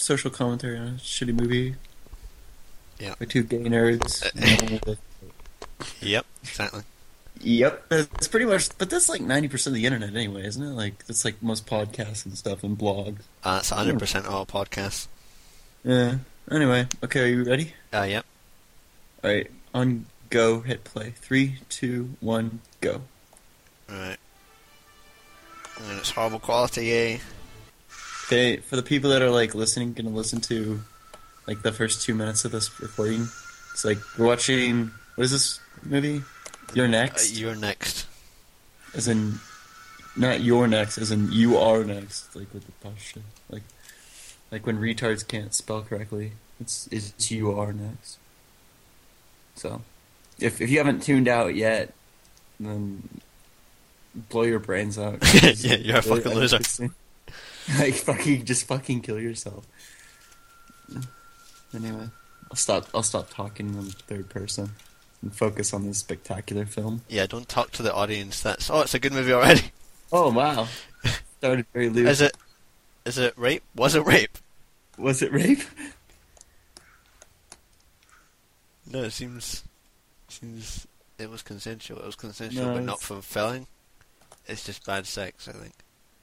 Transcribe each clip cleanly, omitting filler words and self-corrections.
social commentary on a shitty movie Yeah. by two gay nerds. Yep, exactly. Yep, that's pretty much. But that's like 90% of the internet, anyway, isn't it? Like that's like most podcasts and stuff and blogs. That's 100% all podcasts. Yeah. Anyway, okay, are you ready? Yep. All right, on go, hit play. 3, 2, 1, go. Right. And it's horrible quality, eh? Okay, for the people that are like listening, gonna listen to like the first 2 minutes of this recording. It's like we're watching. What is this movie? You're Next. You're next. As in, not your next. As in, you are next. Like with the posture. Like when retards can't spell correctly. It's you are next. So, if you haven't tuned out yet, then blow your brains out. Yeah, you're a fucking loser. Like just fucking kill yourself. Anyway, I'll stop talking in third person and focus on this spectacular film. Yeah, don't talk to the audience. It's a good movie already. Oh wow, started very loose. Is it rape? Was it rape? Was it rape? No, it seems it was consensual. It was consensual, No, but not fulfilling. It's just bad sex, I think.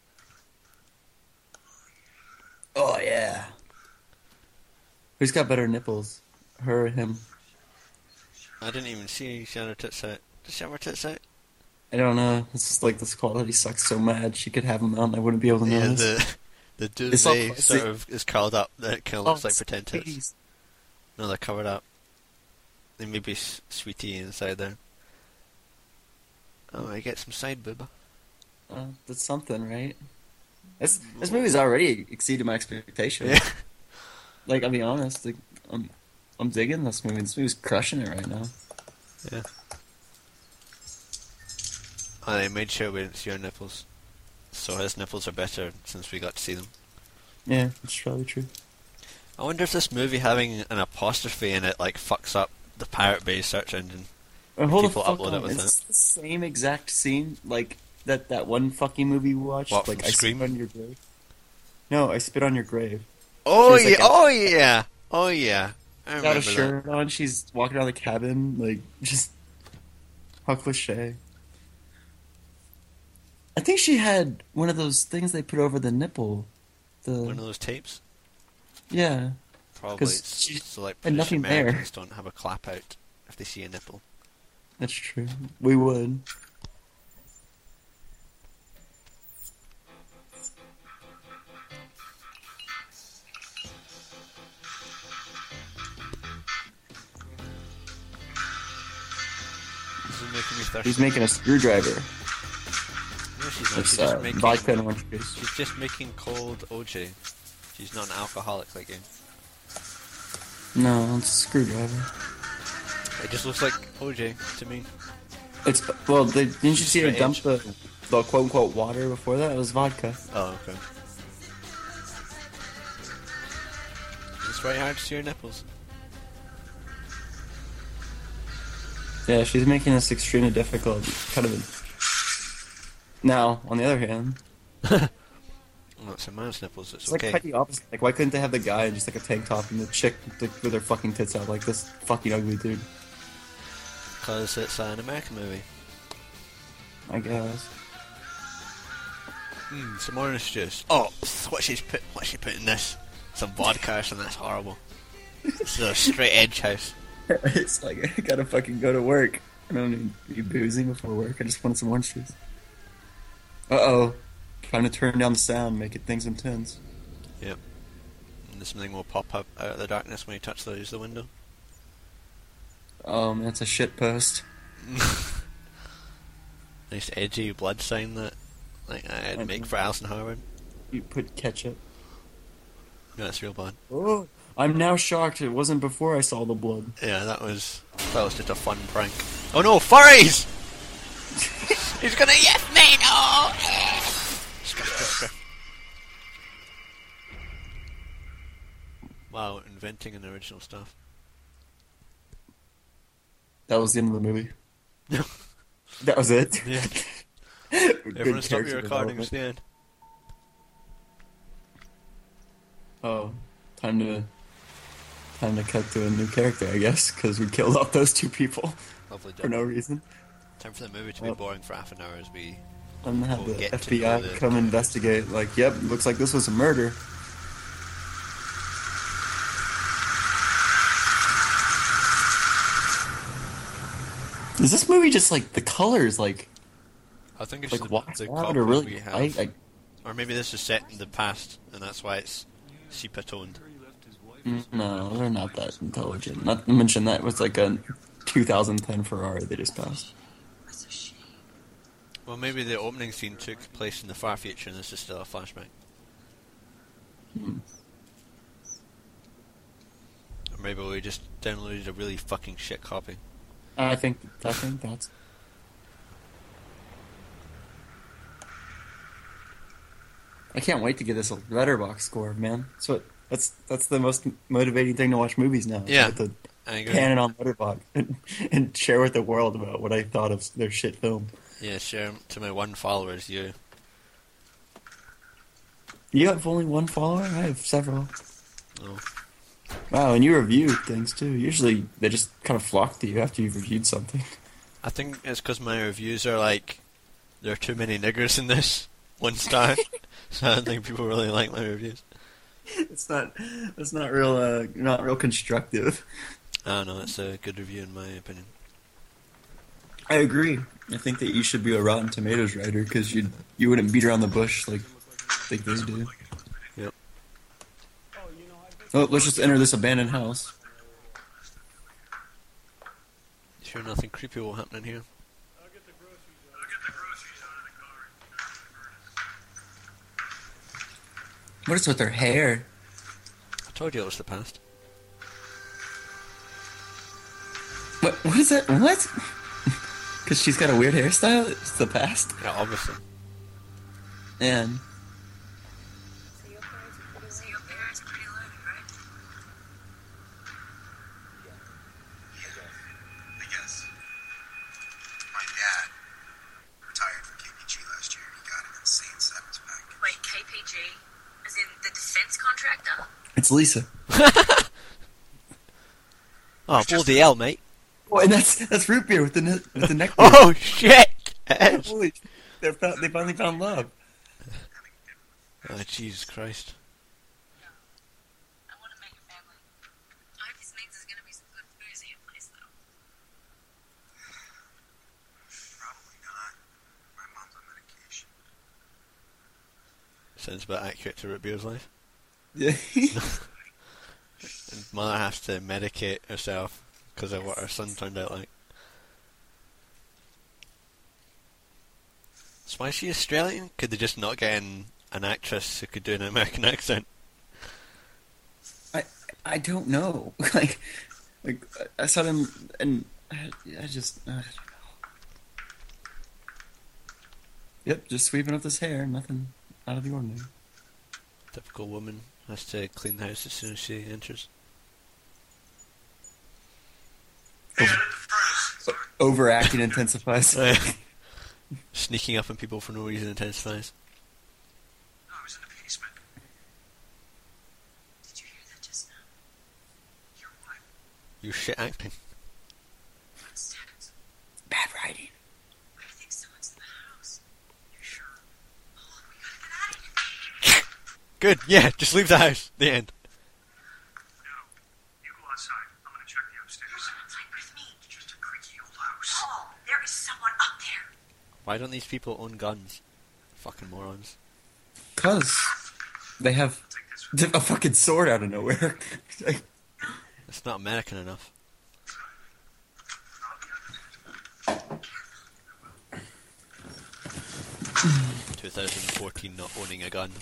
Oh yeah. Who's got better nipples? Her or him? I didn't even see she had her tits out. Did she have her tits out? I don't know. It's just like this quality sucks so mad. She could have them out and I wouldn't be able to Yeah, notice. the It's all duvet sort of is curled up. That it kind of looks like pretend tits. Please. No, they're covered up. There may be sweetie inside there. Oh, I get some side boob. That's something, right? This movie's already exceeded my expectations. Yeah. Like, I'll be honest. Like, I'm digging this movie. This movie's crushing it right now. Yeah. And I made sure we didn't see our nipples. So his nipples are better since we got to see them. Yeah, it's probably true. I wonder if this movie having an apostrophe in it like fucks up the Pirate Bay search engine. Hold People the fuck upload it on. with It's the same exact scene, like that one fucking movie we watched. What, like from I Scream? spit on your grave. No, I spit on your grave. Oh She yeah! was like Oh yeah! Oh yeah! I got remember a shirt on. She's walking around the cabin, like just how cliche. I think she had one of those things they put over the nipple. that. One of those tapes. Yeah. Probably. 'Cause she So like had British nothing there. Americans don't have a clap out if they see a nipple. That's true. We would. This is making me thirsty. He's making a screwdriver. No, she's not. It's She's just making. vodka and orange juice. She's just making cold OJ. She's not an alcoholic like you. No, it's a screwdriver. It just looks like OJ to me. It's didn't you see her Straight dump edge. the quote unquote water before that? It was vodka. Oh, okay. It's very hard to see your nipples. Yeah, she's making this extremely difficult. Kind of. Now, on the other hand, Well, it's a man's nipples. It's it's okay. like quite the opposite. Like, why couldn't they have the guy in just like a tank top and the chick with her fucking tits out like this fucking ugly dude? Because it's an American movie. I guess. Some orange juice. Oh, what's she put in this? Some vodka or something. That's horrible. This is a straight edge house. It's like I gotta fucking go to work. I don't need to be boozing before work. I just want some orange juice. Uh-oh. Trying to turn down the sound, make it things intense. Yep. And something will pop up out of the darkness when you touch the window. Oh man, it's a shit post. Nice edgy blood sign that like I'd make for Alison Howard. You put ketchup. No, it's real bad. Oh, I'm now shocked. It wasn't before I saw the blood. Yeah, that was just a fun prank. Oh no, furries! He's gonna yes me, no! Wow, inventing an original stuff. That was the end of the movie. That was it. Yeah. Good Everyone stop character your recording, development. stand. Oh, time to cut to a new character, I guess, because we killed off those two people Lovely for job. no reason. Time for the movie to be boring for half an hour as we And have We'll the get to know FBI the- come investigate. Like, yep, looks like this was a murder. Is this movie just like the colors like I think it's like the waxed out copy or really we have. light? Or maybe this is set in the past and that's why it's sepia toned. No, they're not that intelligent. Not to mention that was like a 2010 Ferrari they just passed. Well, maybe the opening scene took place in the far future and this is still a flashback. Hmm. Or maybe we just downloaded a really fucking shit copy. I think that's. I can't wait to get this letterbox score, man. That's the most motivating thing to watch movies now. Yeah, Get the I agree. pan it on letterbox and share with the world about what I thought of their shit film. Yeah, share to my one followers, you. You have only one follower? I have several. Oh. Wow, and you review things too. Usually they just kind of flock to you after you've reviewed something. I think it's because my reviews are like, there are too many niggers in this. 1 star. So I don't think people really like my reviews. It's not real constructive. I don't know, it's a good review in my opinion. I agree. I think that you should be a Rotten Tomatoes writer because you wouldn't beat around the bush like they do. Yep. Oh, let's just enter this abandoned house. Sure nothing creepy will happen in here. What is with her hair? I told you it was the past. What is that? What? Because she's got a weird hairstyle? It's the past? Yeah, obviously. And So your parents are pretty loaded, right? Yeah, I guess. My dad retired from KPG last year. He got an insane severance package. Wait, KPG? As in the defense contractor? it's Lisa. Oh, bloody hell, mate. Oh, and that's root beer with the neck. Oh, shit! It is. Holy! They finally found love. Oh, Jesus Christ. I want to make a family. I hope this means there's going to be some good booze at your place, though. Probably not. My mom's on medication. Sounds about accurate to root beer's life. Yeah. And mother has to medicate herself because of what her son turned out like. So why is she Australian? Could they just not get an actress who could do an American accent? I don't know. like I saw them and I just I don't know. Yep, just sweeping up this hair. Nothing out of the ordinary. Typical woman has to clean the house as soon as she enters. Overacting intensifies. Sneaking up on people for no reason intensifies. No, I was in the basement. Did you hear that just now? You're what? You shit acting. Footsteps. Bad writing. I think someone's in the house. You sure? Oh, we gotta get out of here. Good, yeah, just leave the house. The end. No. You go outside. I'm gonna check the upstairs. You're outside with me. Just a creaky old house. Paul, there is someone up there. Why don't these people own guns? Fucking morons. Cause they have Take this. a fucking sword out of nowhere. Like, It's not American enough. 2014 not owning a gun.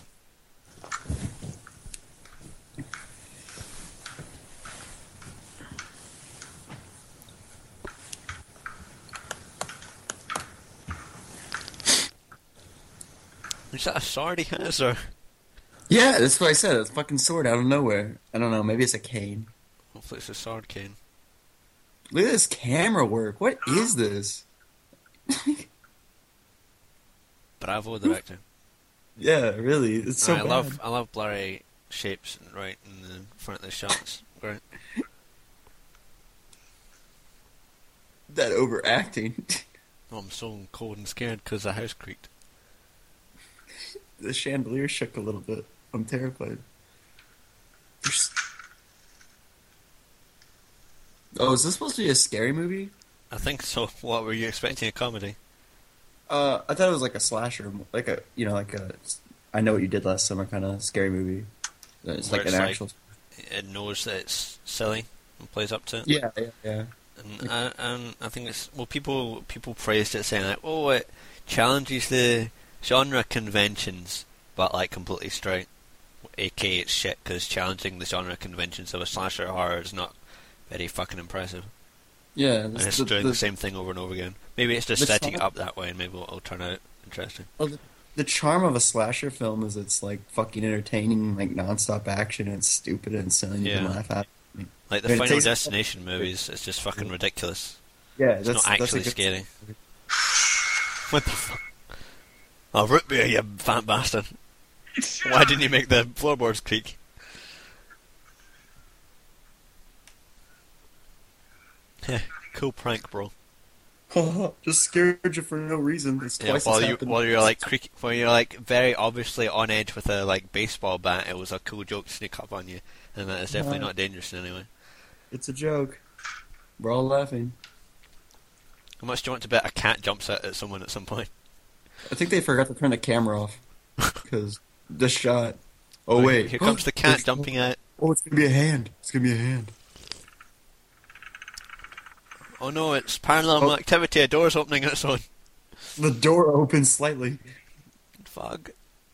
Is that a sword he has, or yeah, that's what I said. It's a fucking sword out of nowhere. I don't know. Maybe it's a cane. hopefully it's a sword cane? Look at this camera work. What is this? Bravo, director. Yeah, really. It's so I bad. love blurry shapes right in the front of the shots. Great. That overacting. Oh, I'm so cold and scared because the house creaked. The chandelier shook a little bit. I'm terrified. Oh, is this supposed to be a scary movie? I think so. What were you expecting? A comedy? I thought it was like a slasher, like a I Know What You Did Last Summer kind of scary movie. It's Where like it's an like- actual. It knows that it's silly and plays up to it. Yeah. And I think it's people praised it saying like, oh, it challenges the genre conventions, but like completely straight. AK it's shit because challenging the genre conventions of a slasher horror is not very fucking impressive. Yeah, And it's doing the same thing over and over again. Maybe it's just the setting it song- up that way, and maybe it'll turn out interesting. Well, the charm of a slasher film is it's like fucking entertaining, like nonstop action. And it's stupid and silly. And you can Yeah. laugh at. Like the I mean, it Final takes- Destination movies, it's just fucking ridiculous. Yeah, It's not actually a good- scary. What the fuck? Oh, root beer, you fat bastard. Why didn't you make the floorboards creak? Heh, cool prank, bro. Just scared you for no reason. It's Yeah, twice while as you happened. while you're like while you're like very obviously on edge with a like baseball bat, it was a cool joke to sneak up on you, and that is definitely not dangerous in any way. It's a joke. We're all laughing. How much do you want to bet a cat jumps out at someone at some point? I think they forgot to turn the camera off because the shot. Oh wait, Here comes the cat There's- jumping out. Oh, it's gonna be a hand. It's gonna be a hand. Oh no, it's paranormal activity. A door's opening on its own. The door opens slightly. Fuck.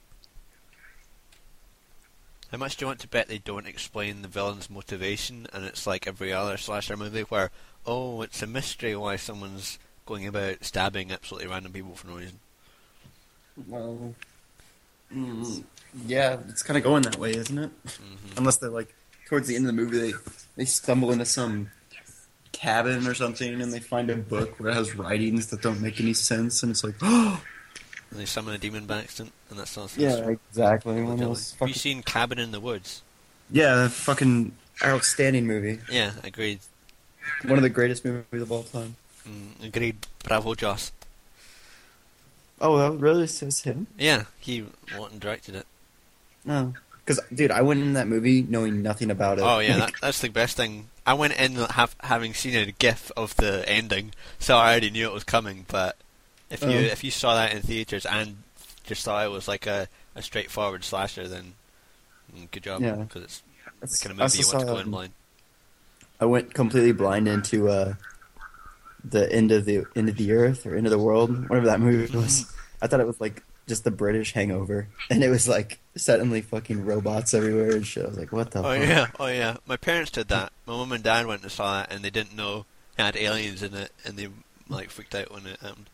How much do you want to bet they don't explain the villain's motivation, and it's like every other slasher movie where, oh, it's a mystery why someone's going about stabbing absolutely random people for no reason. Well, yeah, it's kind of going that way, isn't it? Unless they're like towards the end of the movie, they stumble into some cabin or something, and they find a book where it has writings that don't make any sense, and it's like, oh, And they summon a demon by accident, and that's all. yeah, exactly. One of Legitimately. those Have you fucking, seen Cabin in the Woods? yeah, fucking outstanding movie. Yeah, agreed. One of the greatest movies of all time. Agreed. Bravo, Joss. Oh, that really says him? Yeah, he wrote and directed it. No. Because, dude, I went in that movie knowing nothing about it. Oh yeah, Like, that's the best thing. I went in having seen a GIF of the ending, so I already knew it was coming. But if you saw that in theaters and just thought it was like a straightforward slasher, then good job. Yeah. Because it's the that's- kind of I movie you also want to saw, go in blind. I went completely blind into the end of the earth or end of the world, whatever that movie was. I thought it was like just the British Hangover, and it was like suddenly fucking robots everywhere and shit. I was like, what the? Oh fuck? yeah. My parents did that. My mum and dad went and saw it, and they didn't know it had aliens in it, and they like freaked out when it happened.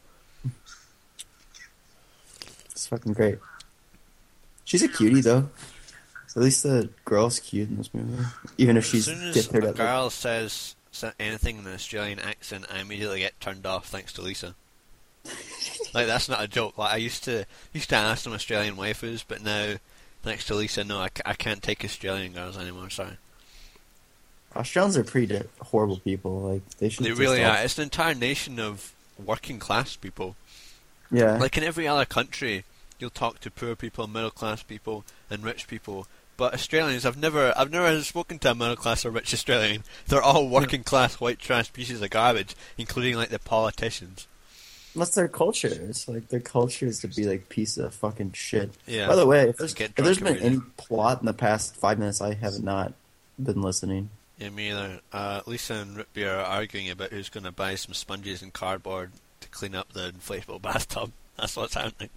It's fucking great. She's a cutie though. At least the girl's cute in this movie, even if she's As soon as dipped her a up. girl says anything in an Australian accent, I immediately get turned off thanks to Lisa. Like that's not a joke. Like I used to ask some Australian waifus, but now thanks to Lisa, no, I can't take Australian girls anymore. Sorry, Australians are pretty horrible people. Like they should. they just really all- are. It's an entire nation of working class people. Yeah. Like in every other country, you'll talk to poor people, middle class people, and rich people. But Australians, I've never spoken to a middle class or rich Australian. They're all working class white trash pieces of garbage, including like the politicians. That's their culture. It's like their culture is to be like piece of fucking shit. Yeah. By the way, if there's Get been drunk every any day. plot in the past 5 minutes, I have not been listening. Yeah, me either. Lisa and Rootbeer are arguing about who's going to buy some sponges and cardboard to clean up the inflatable bathtub. That's what's happening.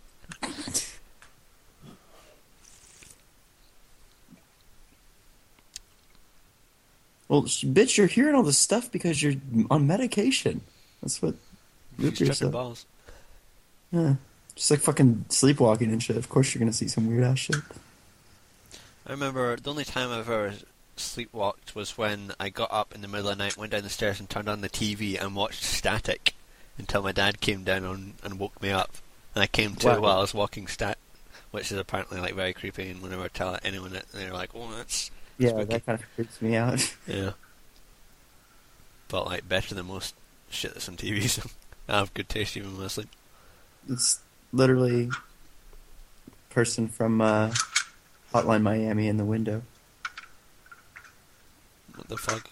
Well, bitch, you're hearing all this stuff because you're on medication. That's what She's Root Beer tripping said. balls. Yeah. Just like fucking sleepwalking and shit. Of course you're gonna see some weird ass shit. I remember the only time I've ever sleepwalked was when I got up in the middle of the night, went down the stairs and turned on the TV and watched Static until my dad came down and woke me up. And I came to Wow. while I was which is apparently like very creepy. And whenever I tell anyone it, they're like, "Oh, that's Yeah, spooky." that kind of freaks me out. Yeah, but like better than most shit that's on TV. So I have good taste even when I sleep. It's literally a person from Hotline Miami in the window. What the fuck?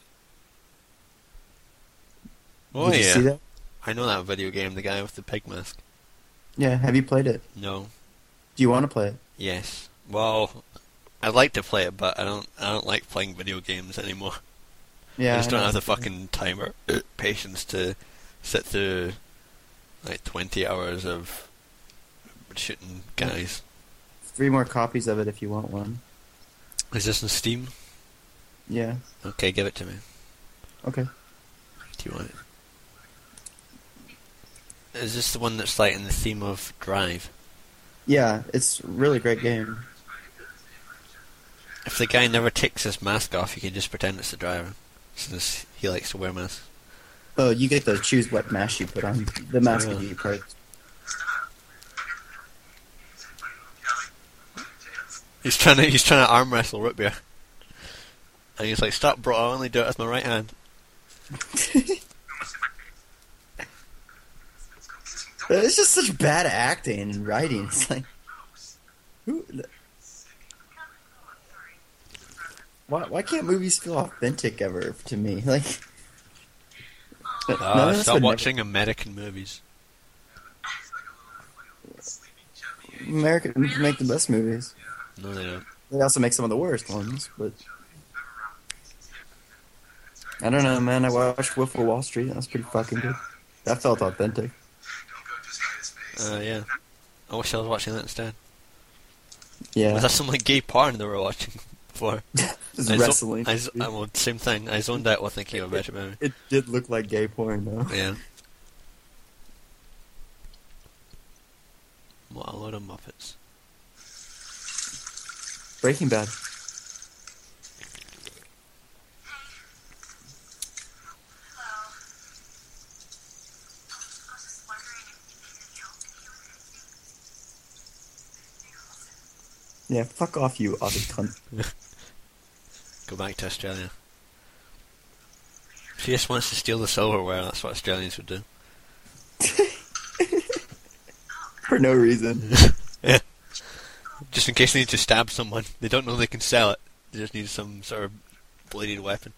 Oh Did you yeah, see that? I know that video game. The guy with the pig mask. Yeah, have you played it? No. Do you want to play it? Yes. Well, I'd like to play it, but I don't like playing video games anymore. Yeah, I just don't know. have the fucking time or patience to sit through like 20 hours of shooting guys. 3 more copies of it if you want one. Is this on Steam? Yeah. Okay, give it to me. Okay. Do you want it? Is this the one that's like in the theme of Drive? Yeah, it's a really great game. If the guy never takes his mask off, you can just pretend it's the driver, since he likes to wear masks. Oh, you get to choose what mask you put on. The mask Yeah. will be part. He's trying to arm wrestle Root Beer, and he's like, "Stop, bro! I only do it with my right hand." It's just such bad acting and writing. It's like, why can't movies feel authentic ever to me? Like, none of us Stop would watching American movies. Americans make the best movies. No, they don't. They also make some of the worst ones, but I don't know, man. I watched Wolf of Wall Street. That was pretty fucking good. That felt authentic. Yeah. I wish I was watching that instead. Yeah, Was that some like gay porn they were watching before? it's I wrestling. well, same thing. I zoned out while thinking of a better movie. It did look like gay porn, though. Yeah. What a load of Muppets. Breaking Bad. Hello. I was just wondering if you needed help in here with anything. Yeah, fuck off, you other cunt. Go back to Australia. She just wants to steal the silverware. That's what Australians would do. For no reason. Yeah. Just in case they need to stab someone. They don't know they can sell it. They just need some sort of bladed weapon.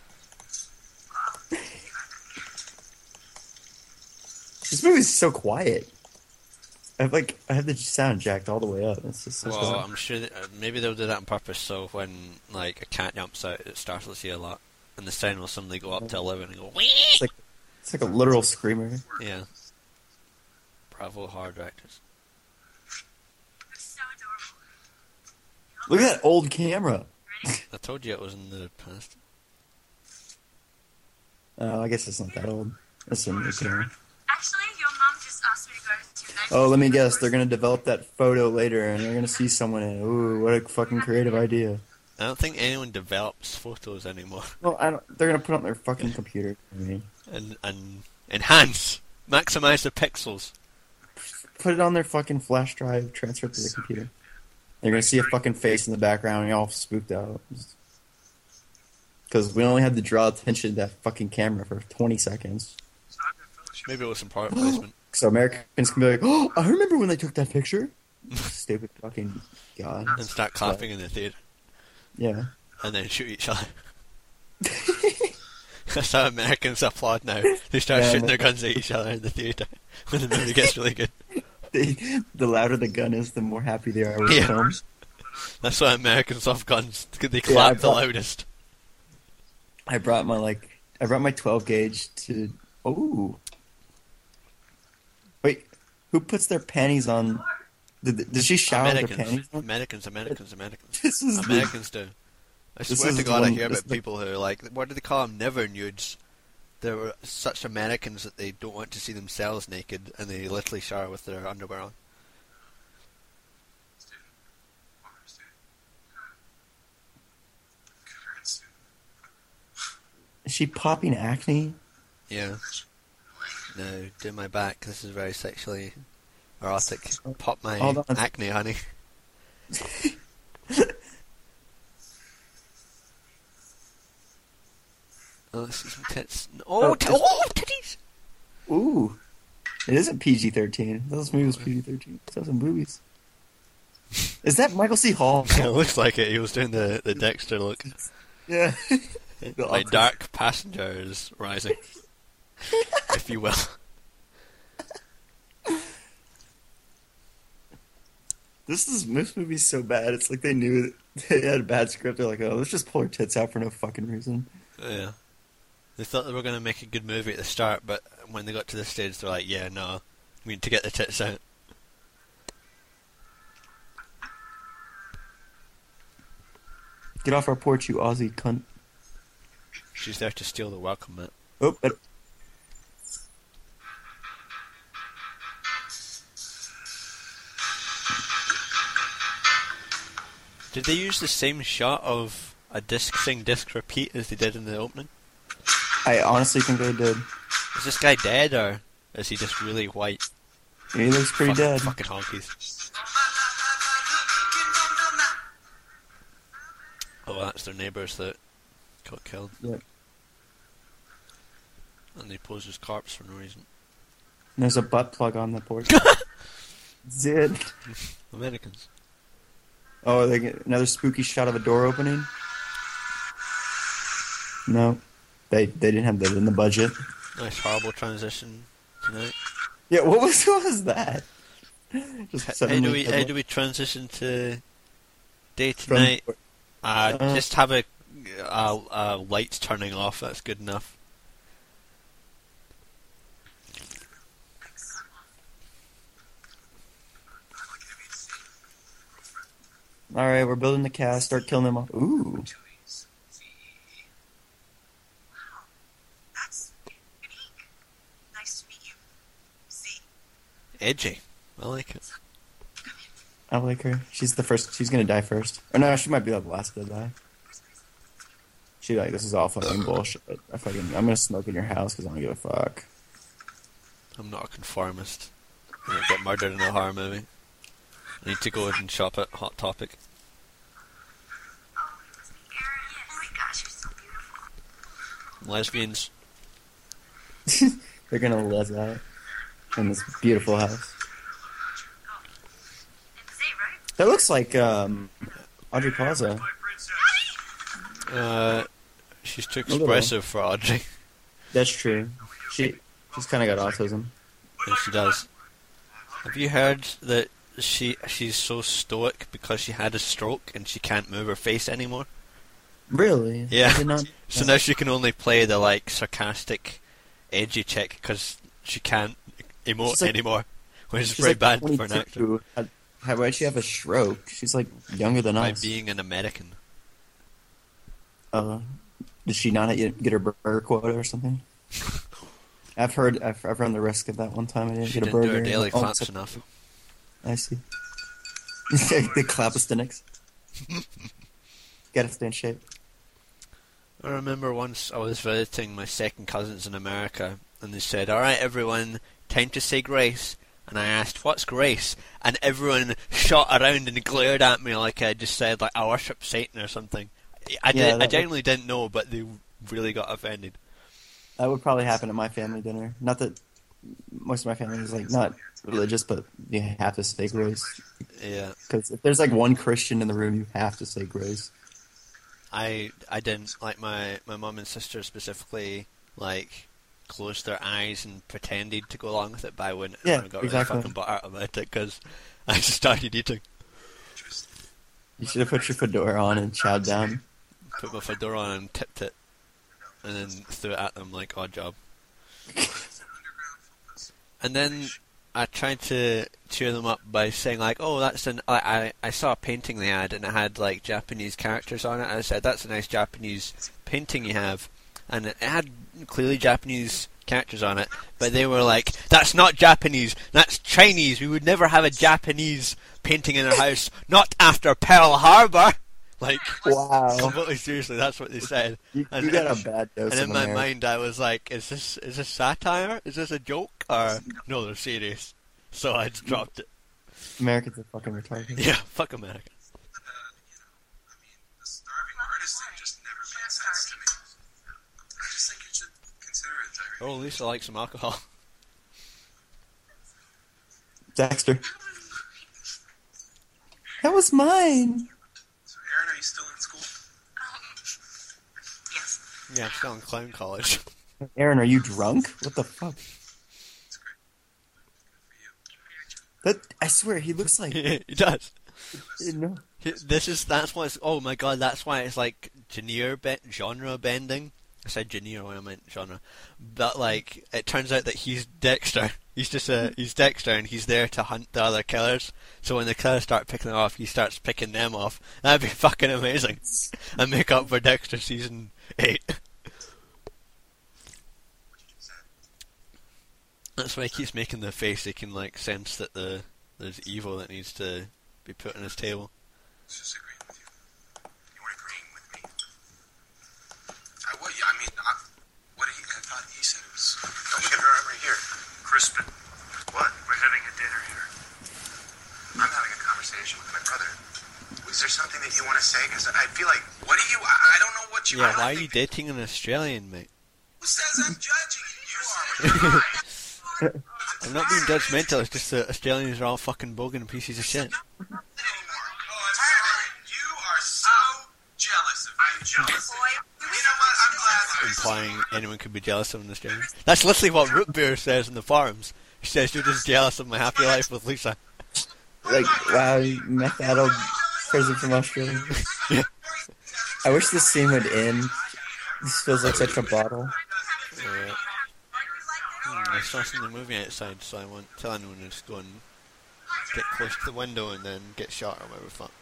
This movie's so quiet. I have the sound jacked all the way up. It's just so Well, quiet. I'm sure that, maybe they'll do that on purpose, so when like a cat jumps out, it startles you a lot, and the sound will suddenly go up to 11 and go wee. It's like a literal screamer. Yeah. Bravo, hard directors. It's so adorable. Look at that old camera. I told you it was in the past. Oh, I guess it's not that old. That's a new camera. Actually, your mom just asked me to go to your next. Oh, let me guess. They're gonna develop that photo later, and they're gonna see someone in it. Ooh, what a fucking creative idea. I don't think anyone develops photos anymore. Well, I don't. They're gonna put it on their fucking computer. I mean, And enhance, maximize the pixels. put it on their fucking flash drive, transfer it to their computer. They're gonna see a fucking face in the background, and you're all spooked out. Because we only had to draw attention to that fucking camera for 20 seconds. Maybe it was some product placement. So Americans can be like, "Oh, I remember when they took that picture." Stupid fucking god. And start clapping in the theatre. Yeah. And then shoot each other. That's how Americans applaud now. They start Yeah, shooting their guns at each other in the theatre when the movie gets really good. The louder the gun is, the more happy they are with Yeah. the film. That's why Americans love guns. They I clap the thought- loudest. I brought my 12 gauge to. Oh. Wait, who puts their panties on? Did she shower with her panties Americans. on? Americans. This is Americans do. I This swear is to the God, I one- hear this about is the- people who are like, what do they call them? Never nudes. They're such Americans that they don't want to see themselves naked, and they literally shower with their underwear on. Is she popping acne? Yeah. No, do my back. This is very sexually erotic. Pop my Hold on. acne, honey. Oh, let's see some tits. Oh, Titties! Ooh. It isn't PG-13. This movie was PG-13. It's got some boobies. Is that Michael C. Hall? It looks like it. He was doing the Dexter look. Yeah. My dark passenger is rising, if you will. This movie's so bad. It's like they knew they had a bad script. They're like, oh, let's just pull our tits out for no fucking reason. Yeah. They thought they were going to make a good movie at the start, but when they got to this stage, they're like, yeah, no, we need to get the tits out. Get off our porch, you Aussie cunt. She's there to steal the welcome mat. Oh, Did they use the same shot of a disc repeat as they did in the opening? I honestly think they did. Is this guy dead, or is he just really white? He looks pretty dead. Fucking honkies. Oh, that's their neighbours that got killed. Yep. And they posed as corpse for no reason. And there's a butt plug on the porch. Zid. Americans. Oh, they get another spooky shot of a door opening. No, they didn't have that in the budget. Nice horrible transition tonight. Yeah, what was that? Just How suddenly- do we transition to day to From- night? Just have a lights turning off. That's good enough. All right, we're building the cast. Start killing them off. Ooh, Wow, that's unique. Nice to meet you. See, Edgy. I like it. I like her. She's the first. She's gonna die first. Or no, she might be the last to die. She like, this is all fucking bullshit. I'm gonna smoke in your house because I don't give a fuck. I'm not a conformist. I don't get murdered in a horror movie. I need to go and shop at Hot Topic. oh, it must be Aaron. Oh my gosh, you're so beautiful. Lesbians. They're gonna les out in this beautiful house. Oh, it's Zay, right? That looks like Audrey Plaza. She's too little. expressive for Audrey. That's true. She's kind of got autism. Yes, she does. Have you heard that she's so stoic because she had a stroke and she can't move her face anymore? Really? Yeah. I did not. So now she can only play the like sarcastic, edgy chick because she can't emote She's like- anymore, which is She's very like bad for an actor. 22. Why'd she have a stroke? She's like younger than By us. being an American. Did she not get her burger quota or something? I've run the risk of that one time. I didn't She get a didn't burger. do her daily Oh, claps it's- enough. I see. The clapistinics. Gotta stay in shape. I remember once I was visiting my second cousins in America, and they said, "Alright everyone, time to say grace." And I asked, "What's grace?" And everyone shot around and glared at me like I just said, like, I worship Satan or something. I genuinely didn't know, but they really got offended. That would probably happen at my family dinner. Not that most of my family is like not religious, but you have to say grace. Yeah. Because if there's like one Christian in the room, you have to say grace. I didn't, like my mum and sister specifically, like, closed their eyes and pretended to go along with it, but I wouldn't. Yeah, And I got exactly. really fucking butt out about it because I just started eating. You should have put your fedora on and chowed down. Put my fedora on and tipped it, and then threw it at them like odd job. And then I tried to cheer them up by saying like, "Oh, that's an." I saw a painting they had, and it had like Japanese characters on it. I said, "That's a nice Japanese painting you have," and it had clearly Japanese characters on it. But they were like, "That's not Japanese. That's Chinese. We would never have a Japanese painting in our house. Not after Pearl Harbor." Like, Wow. completely seriously, that's what they said. You And- got a bad dose And of in my America. mind, I was like, "Is this satire? Is this a joke? Or no, they're serious." So I just dropped it. Americans are fucking retarded. Yeah, fuck America. never made sense to me. I just think you should consider it, Tyree. Oh, Lisa likes some alcohol. Dexter. That was mine. So, Aaron, are you still in school? Yes. Yeah, I'm still in clown college. Aaron, are you drunk? What the fuck? That's great. Good for you. That I swear he looks like. He does. No. That's why it's, oh my god, that's why it's like genre bending. I said genre when I meant genre. But like, it turns out that he's Dexter. He's just he's Dexter and he's there to hunt the other killers. So when the killers start picking them off, he starts picking them off. That'd be fucking amazing. And make up for Dexter season 8. That's why he keeps making the face. He can like sense that there's evil that needs to be put on his table. I was just agreeing with you. You weren't agreeing with me. What did I thought he said it was... Don't get her right here. Crispin. What? We're having a dinner here. I'm having a conversation with my brother. Is there something that you want to say? Because I feel like, what do you... I don't know what you... Yeah, why are you dating an Australian, mate? Who says I'm judging you? You are. I'm not being judgmental, it's just that Australians are all fucking bogan pieces of shit. Oh, I'm sorry. You are so jealous of me. I'm jealous. You know what? I'm glad. Implying anyone could be jealous of an Australian. That's literally what Root Beer says in the forums. He says, you're just jealous of my happy life with Lisa. Like, wow, meth addled person from Australia. Yeah. I wish this scene would end. This feels like such a bottle. I saw something moving outside, so I won't tell anyone to just go and get close to the window and then get shot or whatever the fuck.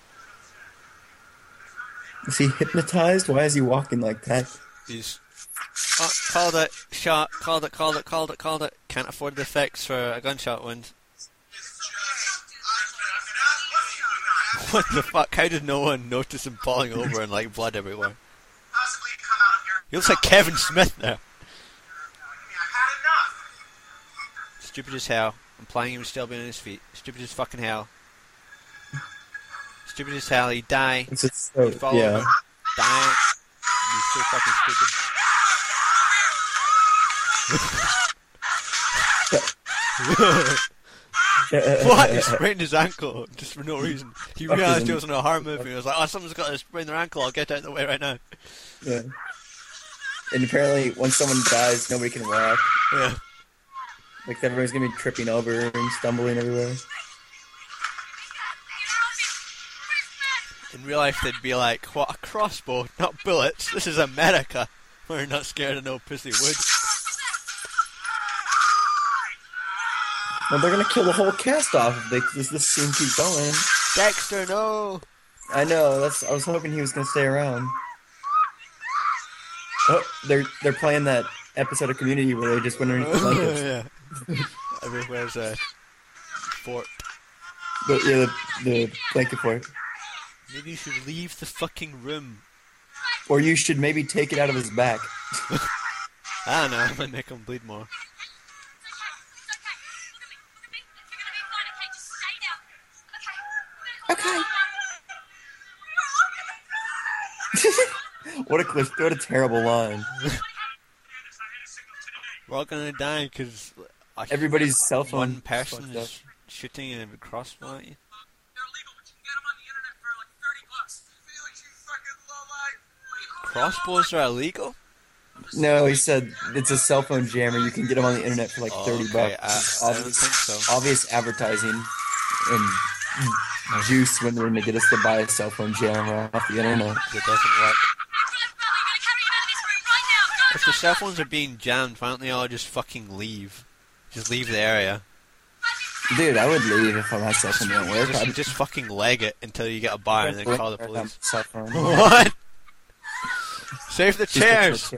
Is he hypnotized? Why is he walking like that? He's... Oh, called it, shot, called it. Can't afford the effects for a gunshot wound. What the fuck? How did no one notice him falling over and like blood everywhere? He looks like Kevin Smith there. Stupid as hell. Implying he would still be on his feet. Stupid as fucking hell. Stupid as hell. He'd die. It's just so, He'd fall yeah. over. Die. He's so fucking stupid. What? He sprained his ankle just for no reason. He realised he was in a horror movie. He was like, oh, someone's got to sprain their ankle. I'll get out of the way right now. Yeah. And apparently, when someone dies, nobody can walk. Yeah. Like, everyone's gonna be tripping over and stumbling everywhere. In real life, they'd be like, what, a crossbow, not bullets? This is America. We're not scared of no pussy wood. Well, they're gonna kill the whole cast off if this scene keeps going. Dexter, no! I know, I was hoping he was gonna stay around. Oh, they're playing that episode of Community where they just went underneath the blankets. Yeah. Everywhere's a fort. The blanket fort. Maybe you should leave the fucking room. Or you should maybe take it out of his back. I don't know, I might make him bleed more. Okay. What a terrible line. We're all gonna die because Everybody's cell phone one person fucked up. is shooting and a crossbow at you. They're illegal, but you can get them on the internet for like $30. Felix, you fucking lowlife. Crossbows are illegal? No, he said it's a cell phone jammer. You can get them on the internet for like $30. Okay, I don't think so. Obvious advertising and juice when they're going to get us to buy a cell phone jammer off the internet. It doesn't work. If the cell phones are being jammed, why don't they all just fucking leave? Just leave the area. Dude, I would leave if my cell phone didn't work. Just fucking leg it until you get a bar and then call the police. Cell phone. What? Save the chairs!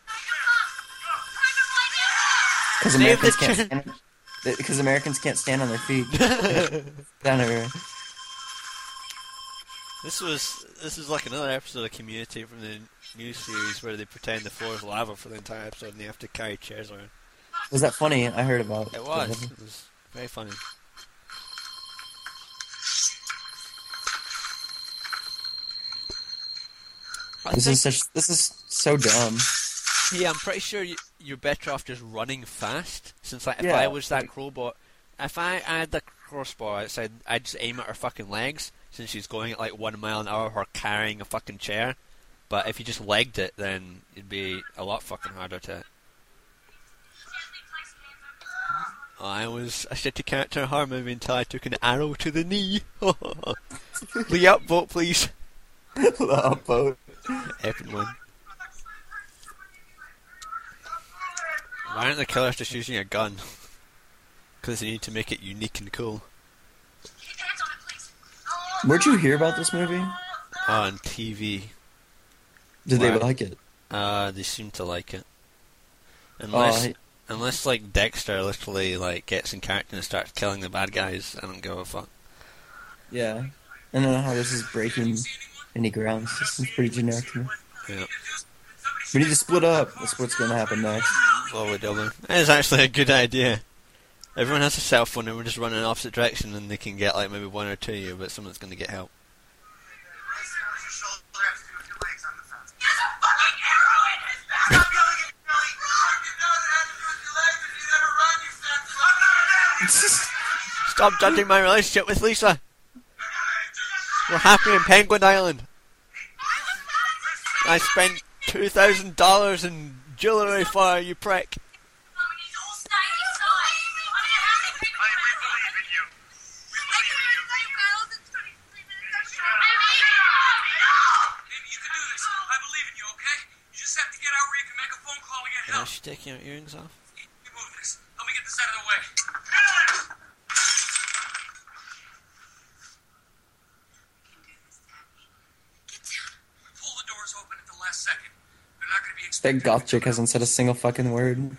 Because Americans can't stand on their feet. Down everywhere. This is like another episode of Community from the new series where they pretend the floor is lava for the entire episode and they have to carry chairs around. Was that funny? I heard about it. It was very funny. I This think, is so dumb. yeah, I'm pretty sure you're better off just running fast. Since like if Yeah, I was that like- crowbot, if I had the crossbar outside, I'd just aim at her fucking legs. Since she's going at like 1 mile an hour, her carrying a fucking chair. But if you just legged it, then it'd be a lot fucking harder to hit. I was a shitty character in a horror movie until I took an arrow to the knee. Lee up, vote please. The boat. Epic one. Why aren't the killers just using a gun? Because they need to make it unique and cool. Keep hands on it, please. Where'd you hear about this movie? On TV. Did they Wow. like it? They seem to like it. Unless, I- unless like Dexter literally like gets in character and starts killing the bad guys, I don't give a fuck. Yeah. I don't know how this is breaking any grounds. This is pretty generic to me. Yeah. We need to split up. That's what's going to happen next. Slowly doubling. That is actually a good idea. Everyone has a cell phone and we're just running in the opposite direction and they can get like maybe one or two of you, but someone's going to get help. Race, how's your shoulder have to do with your legs on the fence? There's a fucking arrow in his back! Stop yelling at me, Billy! You know it had to do with your legs if you never run, you fat fuck! I'm not Stop judging my relationship with Lisa! We're happy in Penguin Island! I spent $2,000 in jewellery for her, you prick! He's all stay inside. I mean, how many people Hey, we believe in you. We believe in you. Baby, you can do this. I believe in you, okay? You just have to get out where you can make a phone call and get Is help. she taking her earrings off? You move this. Let me get this out of the way. Get down. Pull the doors open at the last second. They're not going to be That expecting. goth chick hasn't said a single fucking word.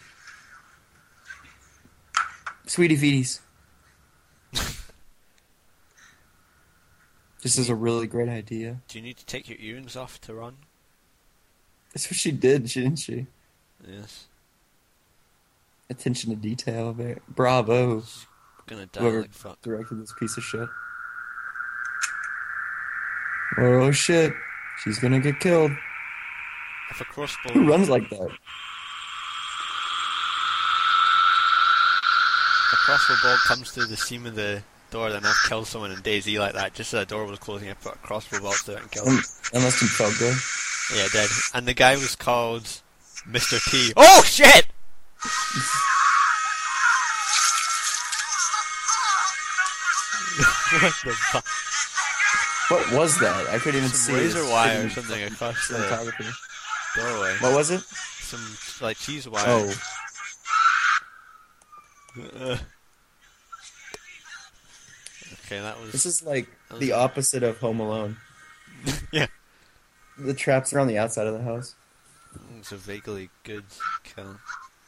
Sweetie Feeties. This is a really great idea. Do you need to take your earrings off to run? That's what she did, didn't she? Yes. Attention to detail there. Bravo. Gonna die Whoever like fuck. directed this piece of shit. Oh shit. She's gonna get killed. If a crossbow... Who runs like that? If a crossbow bolt comes through the seam of the door, then I've killed someone in DayZ like that. Just as the door was closing, I put a crossbow bolt through it and killed him. That must have felt good. Yeah, dead. And the guy was called Mr. T. Oh shit! What the fuck? What was that? I couldn't even see. Some razor It's wire or hidden something across the cinematography. doorway. What was it? Some like cheese wire. Oh, Okay, that was... this is like That was- the opposite of Home Alone. Yeah. The traps are on the outside of the house. It's a vaguely good kill.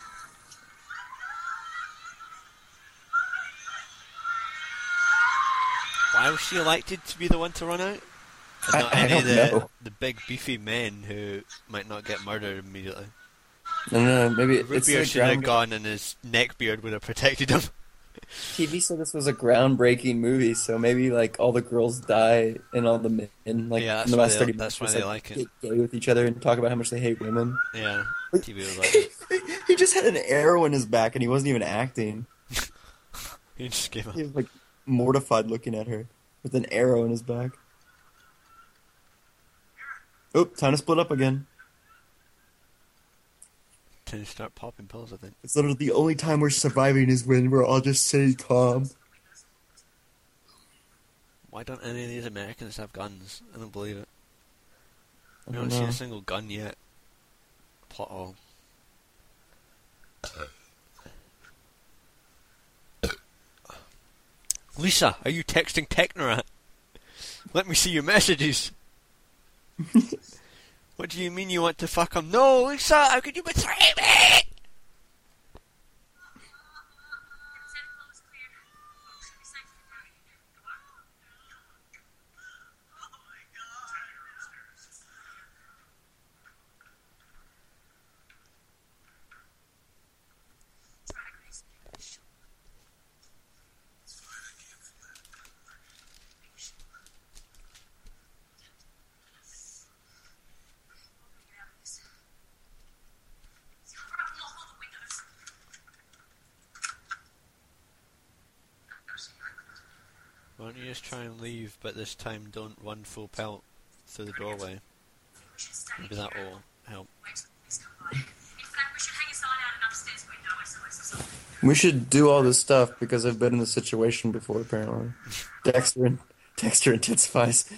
Why was she elected to be the one to run out? And not I any don't of the, know. the big beefy men who might not get murdered immediately. No, maybe Root it's beer a should have ground. gone and his neck beard would have protected him. TV said this was a groundbreaking movie, so maybe like all the girls die and all the men like Yeah, in the that's last why 30 they- minutes that's why just, they like it. get gay with each other and talk about how much they hate women. Yeah, TV was like, He just had an arrow in his back and he wasn't even acting. he just gave up. He was like mortified looking at her with an arrow in his back. Oh, time to split up again. Time to start popping pills, I think. It's literally the only time we're surviving is when we're all just sitting calm. Why don't any of these Americans have guns? I don't believe it. I We don't haven't seen know. a single gun yet. Plot hole. Lisa, are you texting Technorat? Let me see your messages. What do you mean you want to fuck him? No, Lisa, how could you betray me? Center was clear. Should be safe for now. Come on. Oh my god. Try, Grace. Shh. It's fine, I can't feel it. Why don't you just try and leave, but this time don't run full pelt through the doorway. We should study Maybe that together. will help. Wait till the police come by. In fact, we should hang a sign out an upstairs window SOS or something. We should do all this stuff because I've been in this situation before, apparently. Dexter intensifies.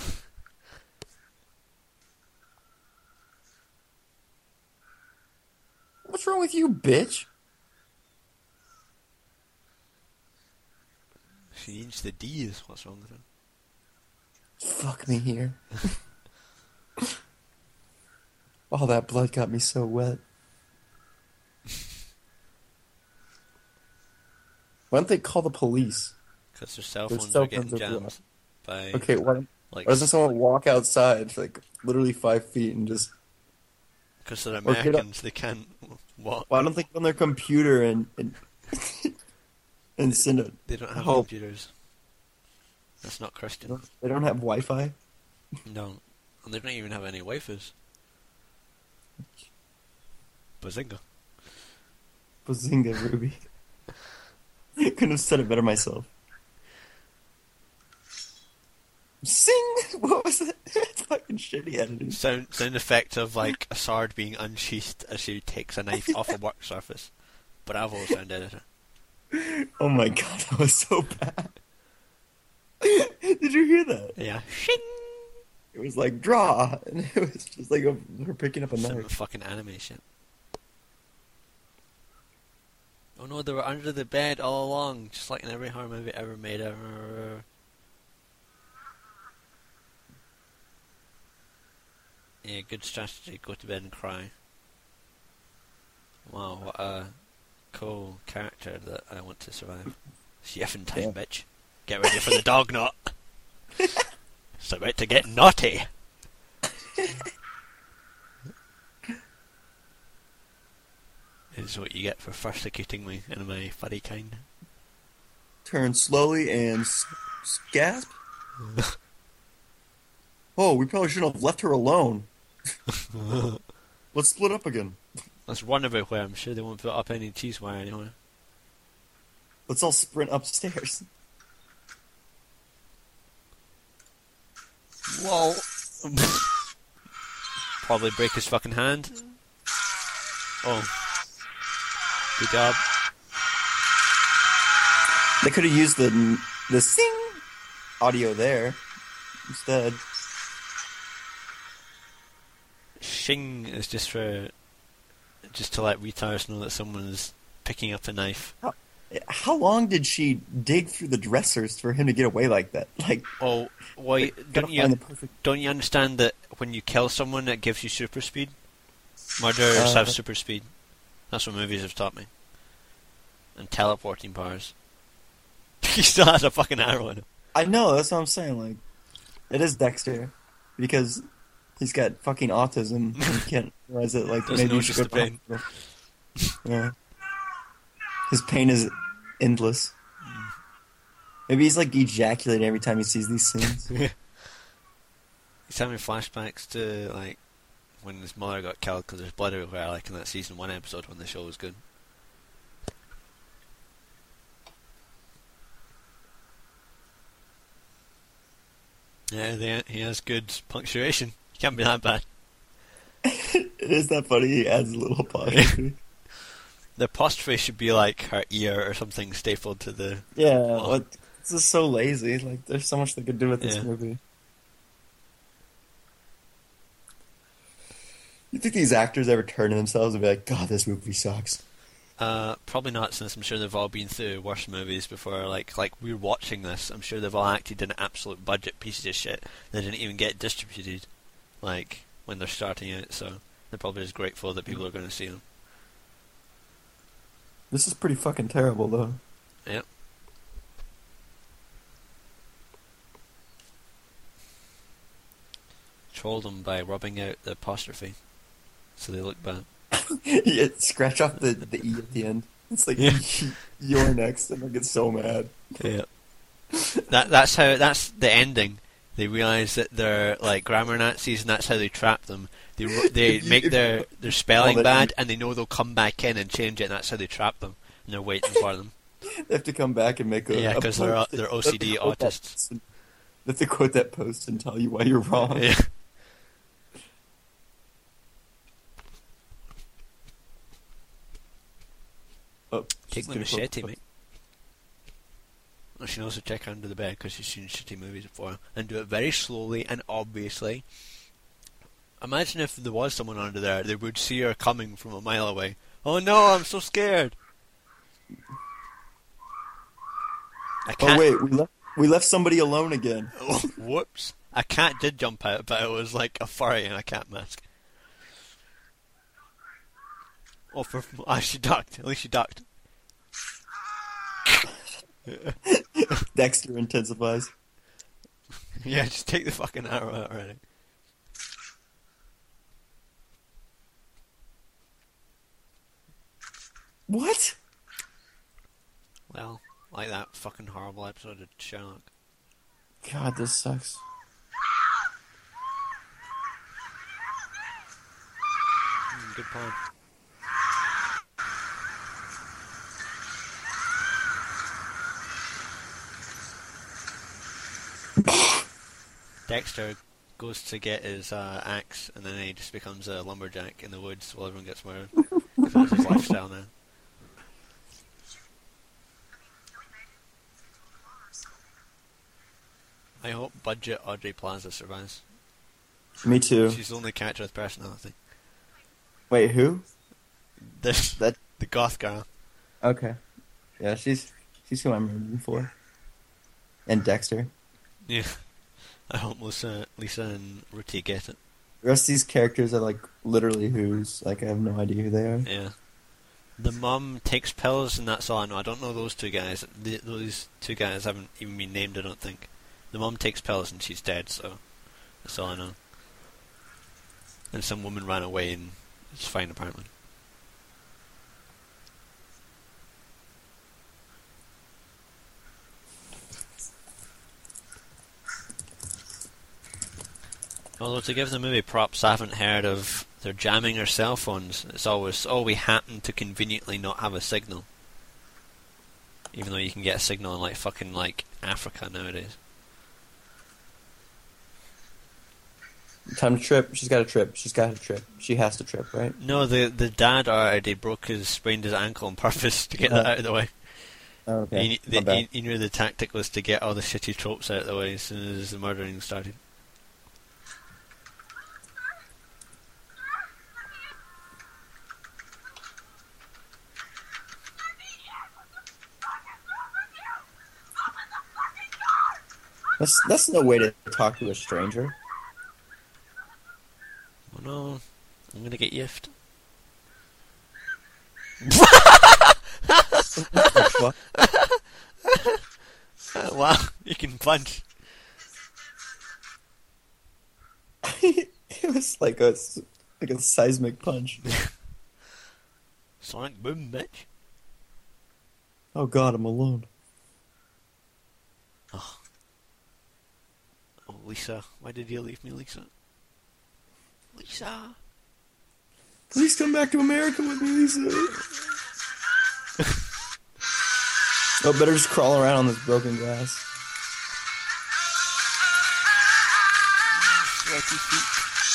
What's wrong with you, bitch? She needs the D is what's wrong with her. Fuck me here. All that blood got me so wet. Why don't they call the police? Because their cell Their phones cell are getting phones are jammed blocked. by, Okay, why doesn't someone walk outside like literally 5 feet and just... because they're Or get up- Americans, they can't walk. Why don't they go on their computer and and send it? They don't have Hope. computers. That's not Christian. They don't have Wi-Fi? No. And they don't even have any waifus. Bazinga. Bazinga, Ruby. Couldn't have said it better myself. Sing! What was it? It's fucking shitty editing. Sound effect of like a sword being unsheathed as she takes a knife off a work surface. Bravo, sound editor. Oh my god, that was so bad. Did you hear that? Yeah. Shing! It was like, draw! And it was just like her picking up a Some knife. fucking anime shit. Oh no, they were under the bed all along, just like in every horror movie ever made. Yeah, good strategy. Go to bed and cry. Wow, what a cool character that I want to survive. It's yeffing time, Yeah. bitch. Get ready for the dog knot. It's about to get naughty. Is what you get for persecuting me in my furry kind. Turn slowly and gasp. Oh, we probably shouldn't have left her alone. Let's split up again. Let's run everywhere. I'm sure they won't put up any cheese wire anywhere. Let's all sprint upstairs. Whoa. Probably break his fucking hand. Oh. Good job. They could have used the sing audio there instead. Shing is just to let retards know that someone is picking up a knife. How long did she dig through the dressers for him to get away like that? Like, Oh, why gotta find the perfect... don't you understand that when you kill someone it gives you super speed? Murderers have super speed. That's what movies have taught me. And teleporting powers. He still has a fucking arrow in him. I know, that's what I'm saying. Like, it is Dexter because he's got fucking autism. And he can't realize it. Like, Doesn't maybe you should notice go the to pain. the hospital. Yeah. His pain is endless. Maybe he's like ejaculating every time he sees these scenes. He's having flashbacks to like when his mother got killed because there's blood everywhere, like in that season 1 episode when the show was good. Yeah, he has good punctuation. He can't be that bad. It is that funny. He adds a little apostrophe. The apostrophe should be like her ear or something stapled to the... Yeah, Oh. like, this is so lazy. Like, there's so much they could do with this Yeah. movie. You think these actors ever turn to themselves and be like, God, this movie sucks? Probably not, since I'm sure they've all been through worse movies before. Like we're watching this, I'm sure they've all acted in absolute budget pieces of shit that didn't even get distributed, like when they're starting out. So they're probably just grateful that people are going to see them. This is pretty fucking terrible, though. Yep. Troll them by rubbing out the apostrophe, so they look bad. Yeah, scratch off the E at the end. It's like, Yeah. you're next, and I get so mad. Yeah. That's the ending. They realise that they're like grammar Nazis, and that's how they trap them. They make their spelling Oh, that- bad, and they know they'll come back in and change it, and that's how they trap them. And they're waiting for them. They have to come back and make a Yeah, a because post. they're They have to OCD quote that autists. post and- They have to quote that post and tell you why you're wrong. Yeah. Oh, Take she's the gonna quote machete, the mate. Well, she knows to check under the bed because she's seen shitty movies before, and do it very slowly and obviously. Imagine if there was someone under there, they would see her coming from a mile away. Oh no, I'm so scared. I Oh can't. wait, we left somebody alone again. Oh, whoops. A cat did jump out, but it was like a furry in a cat mask. Oh, she ducked. At least she ducked. Dexter intensifies. Yeah, just take the fucking arrow out already. What? Well, like that fucking horrible episode of Sherlock. God, this sucks. Good plan. Dexter goes to get his axe, and then he just becomes a lumberjack in the woods while everyone gets murdered. 'Cause that's his lifestyle now. I hope budget Audrey Plaza survives. Me too. She's the only character with personality. Wait, who? The That the goth girl. okay. Yeah, she's who I'm rooting for. And Dexter. Yeah. I hope Lisa and Ruti get it. The rest of these characters are like literally who's. Like I have no idea who they are. Yeah. The mum takes pills, and that's all I know. I don't know those two guys. Those two guys haven't even been named, I don't think. The mum takes pills, and she's dead, so that's all I know. And some woman ran away, and it's fine, apparently. Although to give the movie props, I haven't heard of they're jamming their cell phones. It's always, oh, we happen to conveniently not have a signal. Even though you can get a signal in like fucking like Africa nowadays. Time to trip. She's got a trip. She's got a trip. She has to trip, right? No, the dad already sprained his ankle on purpose to get that out of the way. Oh, okay. My bad. He knew the tactic was to get all the shitty tropes out of the way as soon as the murdering started. That's no way to talk to a stranger. Oh no, I'm gonna get yiffed. What? Wow, you can punch. It was like a seismic punch. Sonic boom, bitch. Oh God, I'm alone. Oh, Lisa, why did you leave me, Lisa? Lisa. Please come back to America with me, Lisa. Oh, better just crawl around on this broken glass. Sweaty feet.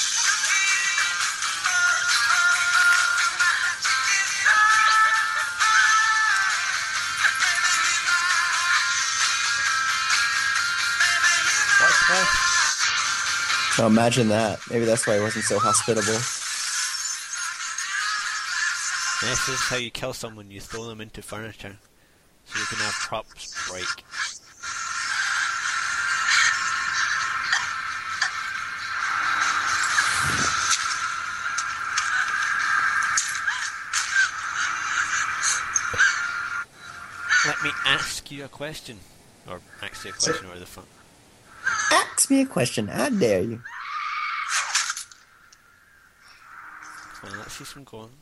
Oh, imagine that. Maybe that's why he wasn't so hospitable. This is how you kill someone, you throw them into furniture. So you can have props break. Let me ask you a question. Or actually a question over the phone. Ask me a question, I dare you. Come on, let's see some corn.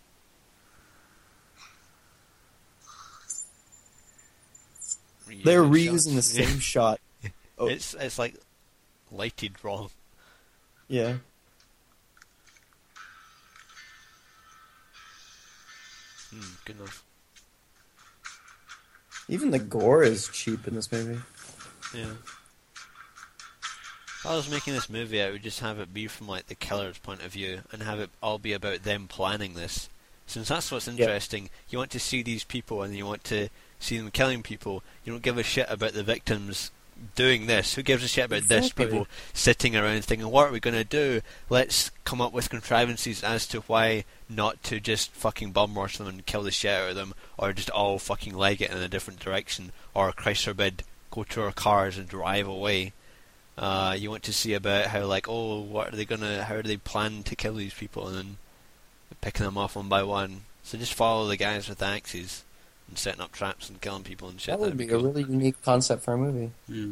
They're Reusing reusing the same shot. Oh, It's like lighted wrong. yeah. Good enough. Even the gore is cheap in this movie. Yeah. If I was making this movie, I would just have it be from like the killer's point of view, and have it all be about them planning this. Since that's what's interesting, you want to see these people, and you want to see them killing people. You don't give a shit about the victims doing this. Who gives a shit about this? Exactly. People sitting around thinking, what are we going to do? Let's come up with contrivances as to why not to just fucking bum rush them and kill the shit out of them, or just all fucking leg it in a different direction, or Christ forbid, go to our cars and drive away. You want to see about how, like, oh, what are they gonna, how do they plan to kill these people, and then picking them off one by one. So just follow the guys with axes and setting up traps and killing people and shit. That would be a cool. really unique concept for a movie. And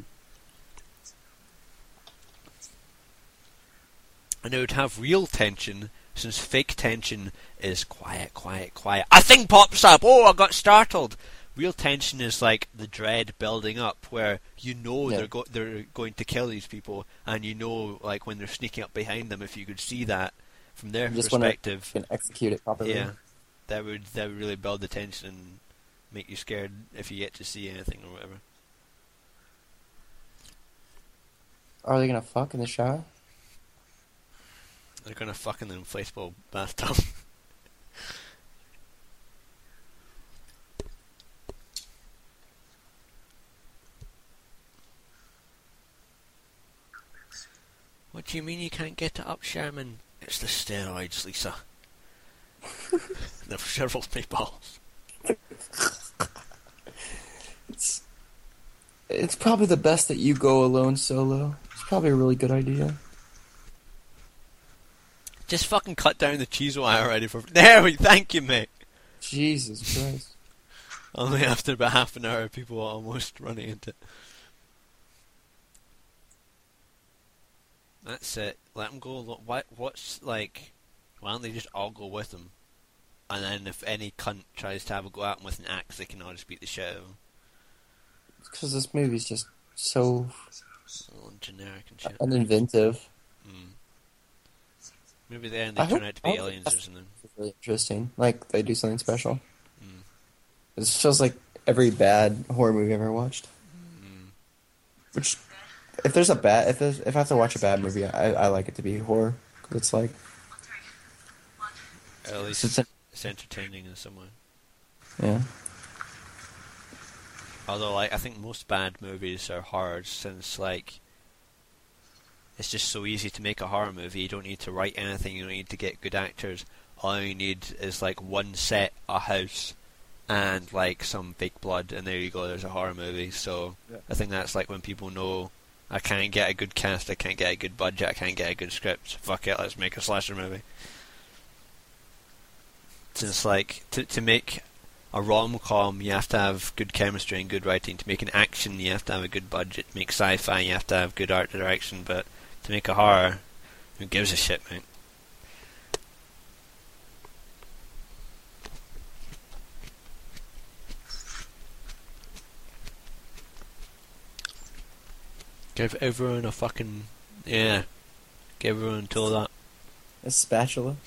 it would have real tension, since fake tension is quiet, quiet, quiet. A thing pops up! Oh, I got startled! Real tension is like the dread building up, where you know Yeah. they're going to kill these people, and you know, like, when they're sneaking up behind them, if you could see that from their You just want to perspective, execute it properly. yeah, that would really build the tension and make you scared if you get to see anything or whatever. Are they gonna fuck in the shower? They're gonna fuck in the inflatable bathtub. What do you mean you can't get it up, Sherman? It's the steroids, Lisa. They've shriveled me balls. It's probably the best that you go alone solo. It's probably a really good idea. Just fucking cut down the cheese wire already for... There we... Thank you, mate. Jesus Christ. Only after about half an hour, people are almost running into it. That's it. Let them go. What's like? Why don't they just all go with them? And then if any cunt tries to have a go at them with an axe, they can all just beat the shit out of them. Because this movie's just so All generic and shit. uninventive. Maybe then I they turn hope- out to be I hope aliens or that's- something. It's really interesting. Like, they do something special. Mm. It feels like every bad horror movie I've ever watched. Which, if I have to watch a bad movie, I like it to be horror. 'Cause it's like, At least it's a- it's entertaining in some way. yeah. Although, like, I think most bad movies are horror, since, like, it's just so easy to make a horror movie. You don't need to write anything. You don't need to get good actors. All you need is, like, one set, a house, and, like, some fake blood, and there you go. There's a horror movie. So Yeah. I think that's like when people know, I can't get a good cast, I can't get a good budget, I can't get a good script. Fuck it, let's make a slasher movie. Since, like, to make a rom-com, you have to have good chemistry and good writing. To make an action, you have to have a good budget. To make sci-fi, you have to have good art direction. But to make a horror, who gives a shit, mate? Give everyone a fucking... Yeah. Give everyone a tool that. A spatula.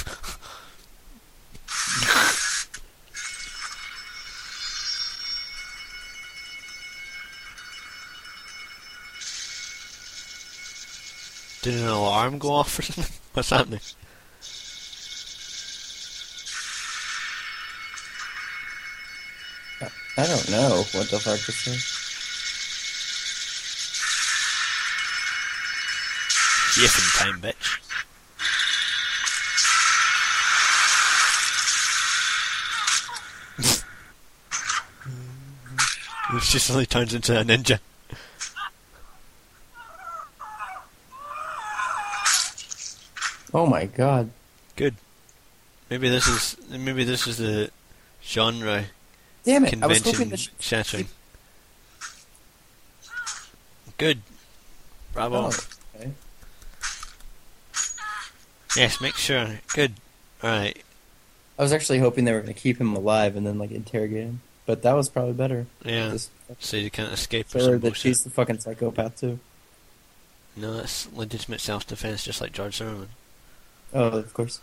Did an alarm go off or something? What's happening? I don't know what the fuck this is. Yiffin time, bitch. It just suddenly turns into a ninja. Oh my god. Good. Maybe this is the genre Damn it, I was hoping convention this... shattering. Good. Bravo. Oh, okay. Yes, make sure. Good. Alright. I was actually hoping they were going to keep him alive and then, like, interrogate him. But that was probably better. Yeah. This- So you can't escape or Or some that bullshit. she's the fucking psychopath, too. No, that's legitimate self-defense, just like George Zimmerman. Oh, of course.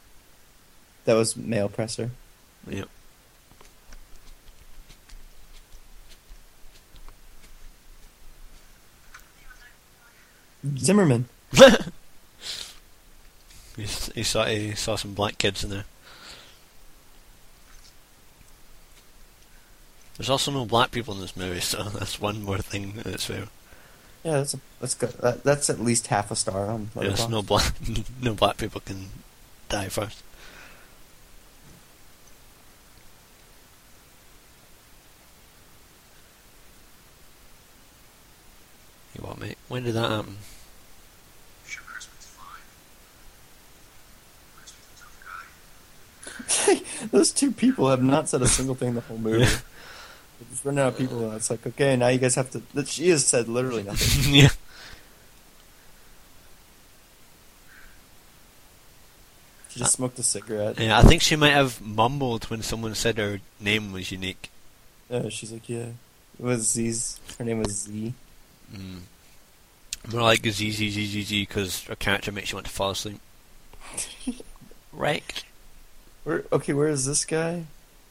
That was male presser. Yep. Zimmerman. He saw some black kids in there. There's also no black people in this movie, so that's one more thing that's fair. Yeah, that's good. That's at least half a star on Yes, Letterboxd. no black people can die first. You what, mate? When did that happen? Sure, Crispin's fine. Crispin's a tough guy. Those two people have not said a single thing the whole movie. Yeah. They're just running out of people, and it's like, okay, now you guys have to. She has said literally nothing. Yeah. She just smoked a cigarette. Yeah, I think she might have mumbled when someone said her name was unique. She's like, yeah, it was Z's. Her name was Z. More like ZZZZZ because her character makes you want to fall asleep. Right. Where is this guy?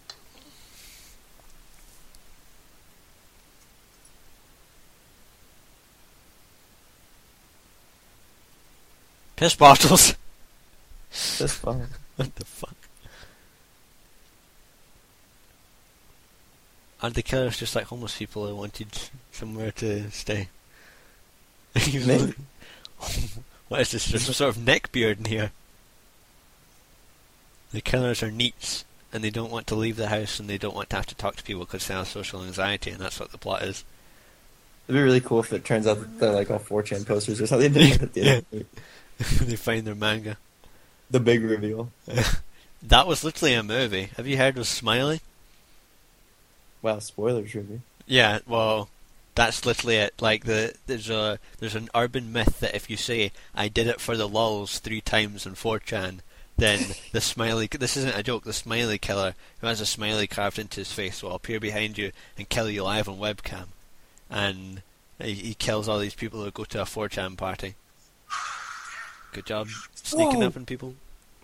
Piss bottles. This fine. What the fuck? Are the killers just like homeless people who wanted somewhere to stay? Maybe. What is this? There's some sort of neck beard in here. The killers are neats, and they don't want to leave the house, and they don't want to have to talk to people because they have social anxiety, and that's what the plot is. It'd be really cool if it turns out that they're like all 4chan posters or something. Yeah. They find their manga. The big reveal. That was literally a movie. Have you heard of Smiley? Wow, spoilers, really. Yeah, well, that's literally it. Like there's an urban myth that if you say I did it for the lulz 3 times on 4chan, then the smiley. This isn't a joke. The smiley killer who has a smiley carved into his face will appear behind you and kill you live on webcam, and he kills all these people who go to a 4chan party. Good job sneaking up on people.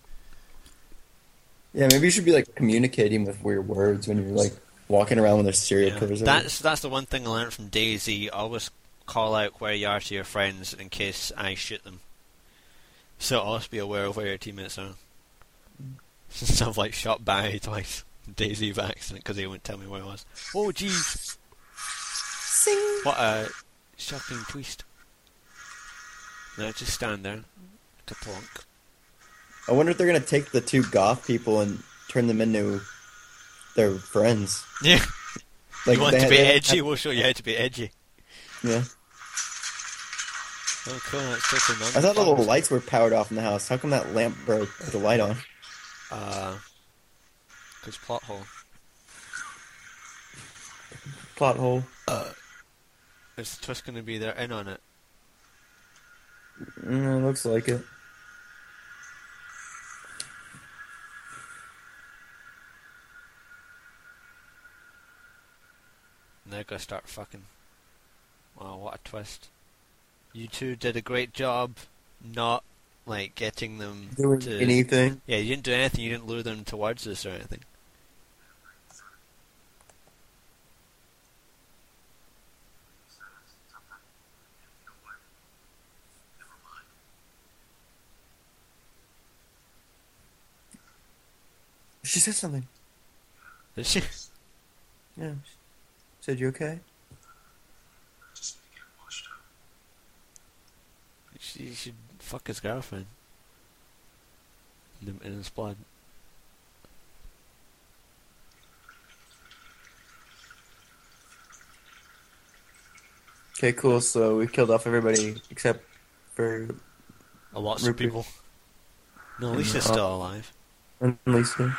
Yeah, maybe you should be like communicating with weird words when you're like walking around when there's serial killers. That's the one thing I learned from DayZ. Always call out where you are to your friends in case I shoot them. So always be aware of where your teammates are. Since I've like shot Barry twice in DayZ by accident because he wouldn't tell me where I was. Oh jeez! Sing. What a shocking twist. Now just stand there, to plonk. I wonder if they're gonna take the 2 goth people and turn them into their friends. Yeah. Like you want to be edgy? We'll show you how to be edgy. Yeah. Oh, cool. That's totally I thought the little lights were powered off in the house. How come that lamp broke with the light on? Because plot hole. Plot hole. Is the twist going to be there in on it? Looks like it. They're going to start fucking. Wow, what a twist. You two did a great job not, like, getting them Doing to... anything? Yeah, you didn't do anything. You didn't lure them towards us or anything. She said something. Did she? Yeah. She said, you okay? Just need to get washed up. She should fuck his girlfriend. In his blood. Okay, cool. So we killed off everybody except for Lots of Rupert. people. No, Lisa's still alive. and Lisa.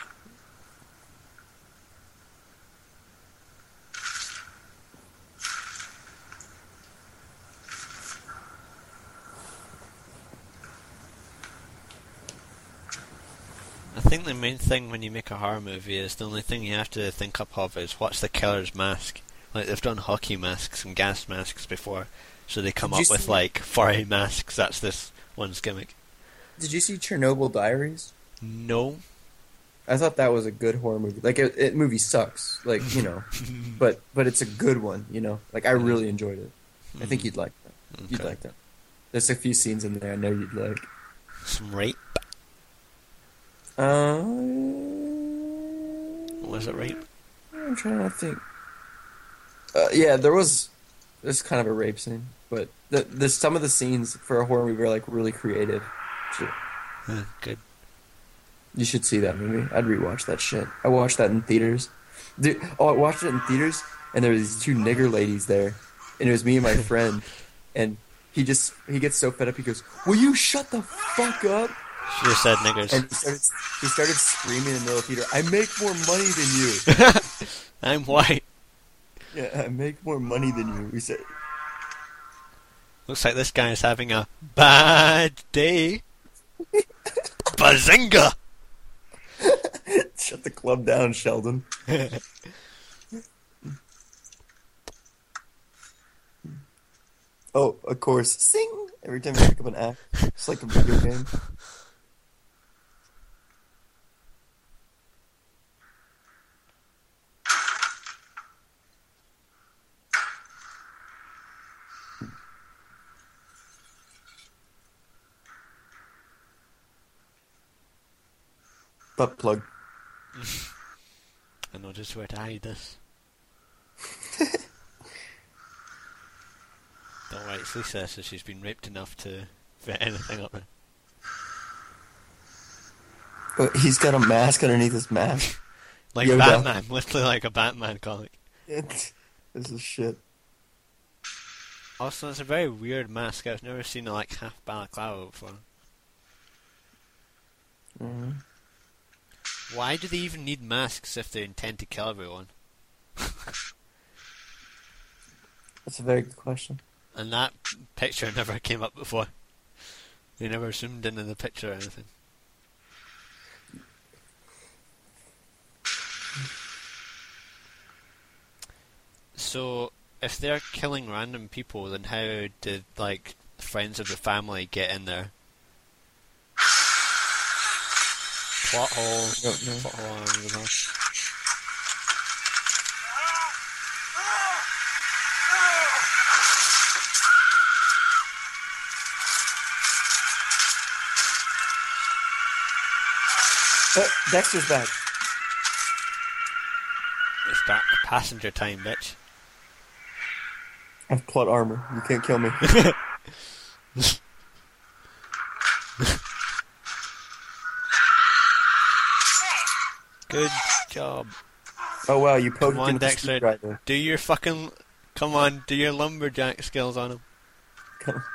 I think the main thing when you make a horror movie is the only thing you have to think up of is what's the killer's mask. Like they've done hockey masks and gas masks before, so they come Did you up with see- like furry masks. That's this one's gimmick. Did you see Chernobyl Diaries? No. I thought that was a good horror movie. Like, it movie sucks, like, you know, but it's a good one, you know. Like, I really enjoyed it. I think you'd like that. You'd Okay. like that. There's a few scenes in there I know you'd like. Some rape. Was it rape? I'm trying to think. Yeah, there's kind of a rape scene, but there's some of the scenes for a horror movie are like really creative. Good. You should see that movie. I'd rewatch that shit. I watched that in theaters. Dude, I watched it in theaters, and there were these two nigger ladies there, and it was me and my friend, and he gets so fed up, he goes, "Will you shut the fuck up?" She just said niggers. And he started screaming in the middle of the theater, "I make more money than you." I'm white. Yeah, I make more money than you. We said, Looks like this guy is having a bad day. Bazinga! "Shut the club down, Sheldon." Oh, of course, sing every time you pick up an act. It's like a video game. Butt plug. I know just where to hide this. Don't worry, it's Lisa, so she's been raped enough to fit anything up there. But he's got a mask underneath his mask. Like Yoda. Batman, literally like a Batman comic. This is shit. Also, it's a very weird mask. I've never seen a like half balaclava before. Mm-hmm. Why do they even need masks if they intend to kill everyone? That's a very good question. And that picture never came up before. They never zoomed in the picture or anything. So, if they're killing random people, then how did, like, friends of the family get in there? Plot hole. Don't know. Plot hole, I don't know. Dexter's back. It's back. Passenger time, bitch. I have plot armor. You can't kill me. Good job. Oh wow, you poked Come on, him with the Dexter. screwdriver. Do your fucking... Come on, do your lumberjack skills on him. Come.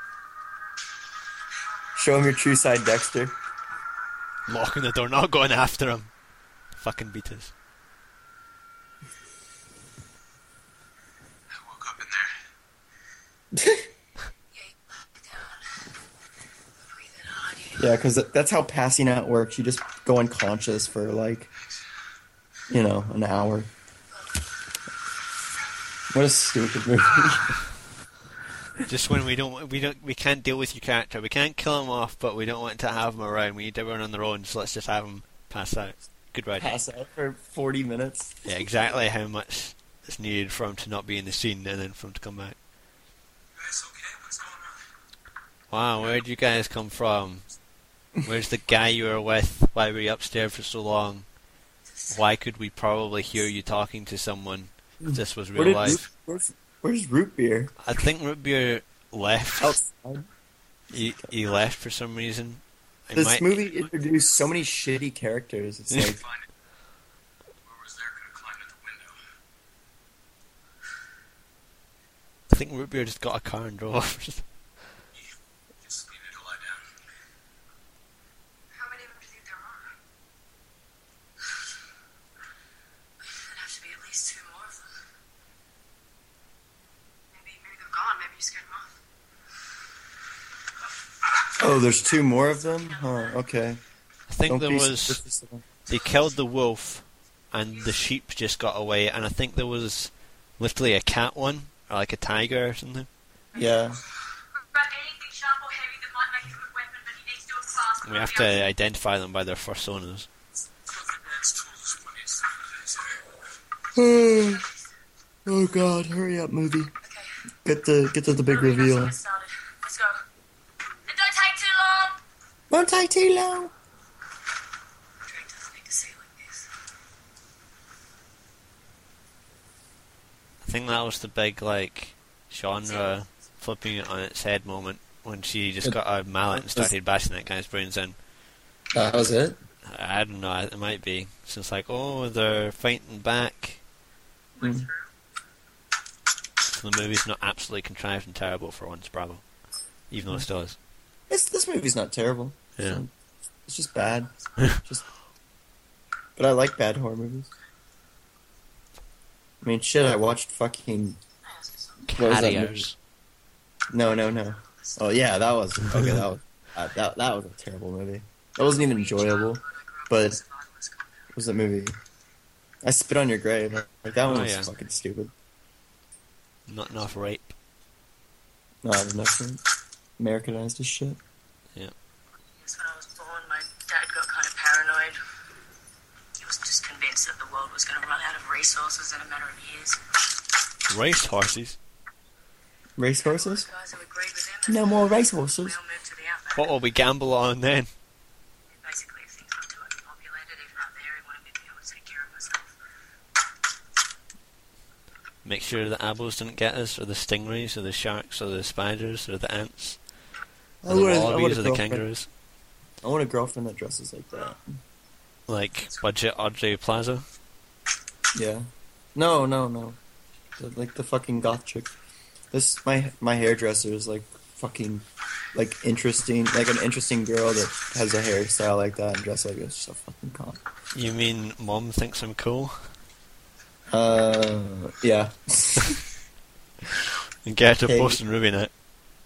Show him your true side, Dexter. Locking the door, not going after him. Fucking beaters. I woke up in there. Yeah, because that's how passing out works. You just go unconscious for like, an hour. What a stupid movie. Just when we can't deal with your character. We can't kill him off, but we don't want to have him around. We need everyone on their own, so let's just have him pass out. Good ride. Pass out for 40 minutes. Yeah, exactly how much is needed for him to not be in the scene and then for him to come back. You guys okay? What's going on? Wow, where'd you guys come from? Where's the guy you were with? Why were you upstairs for so long? Why could we probably hear you talking to someone if this was real life? Where's root beer? I think Root Beer left. Outside. He left for some reason. This movie introduced so many shitty characters. It's like, Find it. Whoever was there could have climbed out the window. I think Root Beer just got a car and drove off. Just needed to lie down. How many of them do you think there are? There'd have to be at least 2 more of them. Maybe they're gone. Maybe you scared them off. oh, there's 2 more of them? Huh, okay. I think Don't there be was... suspicious. They killed the wolf, and the sheep just got away, and I think there was literally a cat one, or like a tiger or something. Yeah. Grab anything sharp or heavy that might make a good weapon, but you need to do it fast. We have to identify them by their fursonas. Dad's tools, plenty of stuff in his Oh god, hurry up, movie. Okay. Get to the big Nobody knows reveal. when it started. Let's go. Won't take too long. Drake doesn't need to say it like this. I think that was the big, like, genre flipping it on its head moment when she just got a mallet and started bashing that guy's brains in. That was it? I don't know, it might be. So it's like, oh, they're fighting back. Mm. So the movie's not absolutely contrived and terrible for once, bravo. Even though it still is. This movie's not terrible. Yeah. It's just bad. Just, but I like bad horror movies. I mean, shit, I watched fucking... What was that movie? Carriers. No. Oh, yeah, that was... Okay, that was a terrible movie. That wasn't even enjoyable, but... What was that movie? I Spit on Your Grave. Like, that one was yeah. fucking stupid. Not enough rape. No, I was nothing. Americanized as shit. Yeah. Yes, when I was born, my dad got kind of paranoid. He was just convinced that the world was going to run out of resources in a matter of years. Race horses? Racehorses? Guys who agreed with him, No more racehorses. we all moved to the outback. What will we gamble on then? Basically, if things got too overpopulated, even out there, he wanted me to be able to take care of myself. Make sure the apples didn't get us, or the stingrays, or the sharks, or the spiders, or the ants, or the wallabies, or the kangaroos. I want a girlfriend that dresses like that. Like Budget Audrey Plaza. Yeah. No. Like the fucking goth chick. This my hairdresser is like fucking like interesting, like an interesting girl that has a hairstyle like that and dress like this. So fucking calm. You mean Mom thinks I'm cool? Yeah. And get her to Hey. post and Ruby it.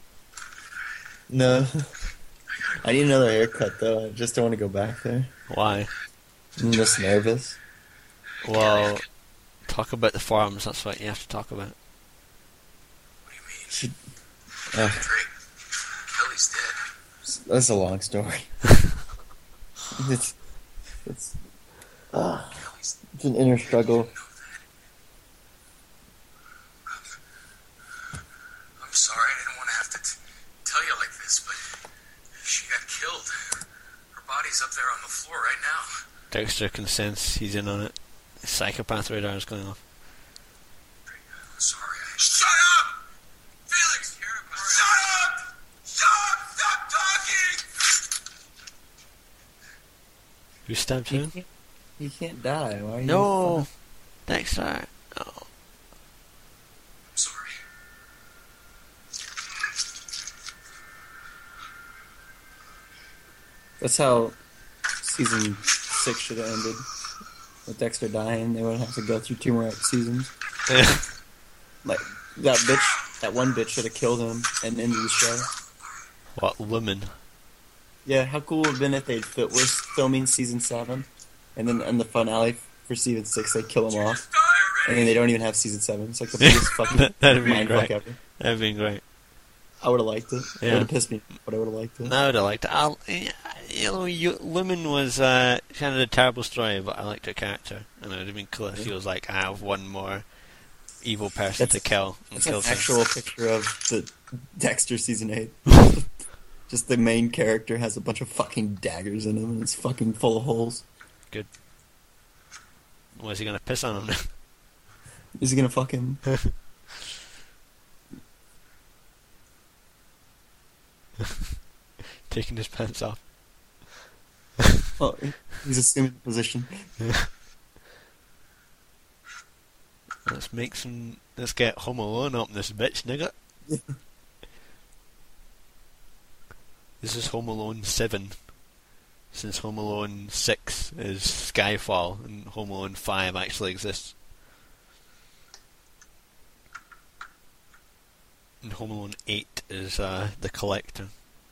No. I need another haircut though. I just don't want to go back there. Why? I'm just nervous. Well, talk about the farms, that's what you have to talk about. What do you mean? Should, Drake. Kelly's dead. that's a long story. it's Kelly's it's an inner struggle. I'm sorry, I didn't want to have to tell you like this, but she got killed. Her body's up there on the floor right now. Dexter can sense he's in on it. The psychopath radar is going off. I'm sorry. Shut up! Felix! Shut up! Stop talking! Who stabbed him? He can't die. Why are you? No! Dexter! No. I'm sorry. That's how season 6 should have ended. With Dexter dying, they would have to go through 2 more seasons. Like, that one bitch should have killed him and ended the show. What, Lumen? Yeah, how cool would it have been if were filming season 7, and then in the finale for season 6 they kill him off, and then they don't even have season 7. It's like the biggest fucking That'd be mind great. fuck ever. That'd been great. I would have liked it. It Yeah. would have pissed me, but I would have liked it. No, I would have liked it. Lumen was, she had a terrible story, but I liked her character. And it would have been cool if she was like, I have one more evil person to kill. And It's an kill actual picture of the Dexter season 8. Just the main character has a bunch of fucking daggers in him, and it's fucking full of holes. Good. Was he going to piss on him? Is he gonna fuck him? Taking his pants off. Oh, he's assuming the position. Let's get Home Alone up in this bitch, nigga. This is Home Alone 7. Since Home Alone 6 is Skyfall, and Home Alone 5 actually exists. And Home Alone 8 is The Collector.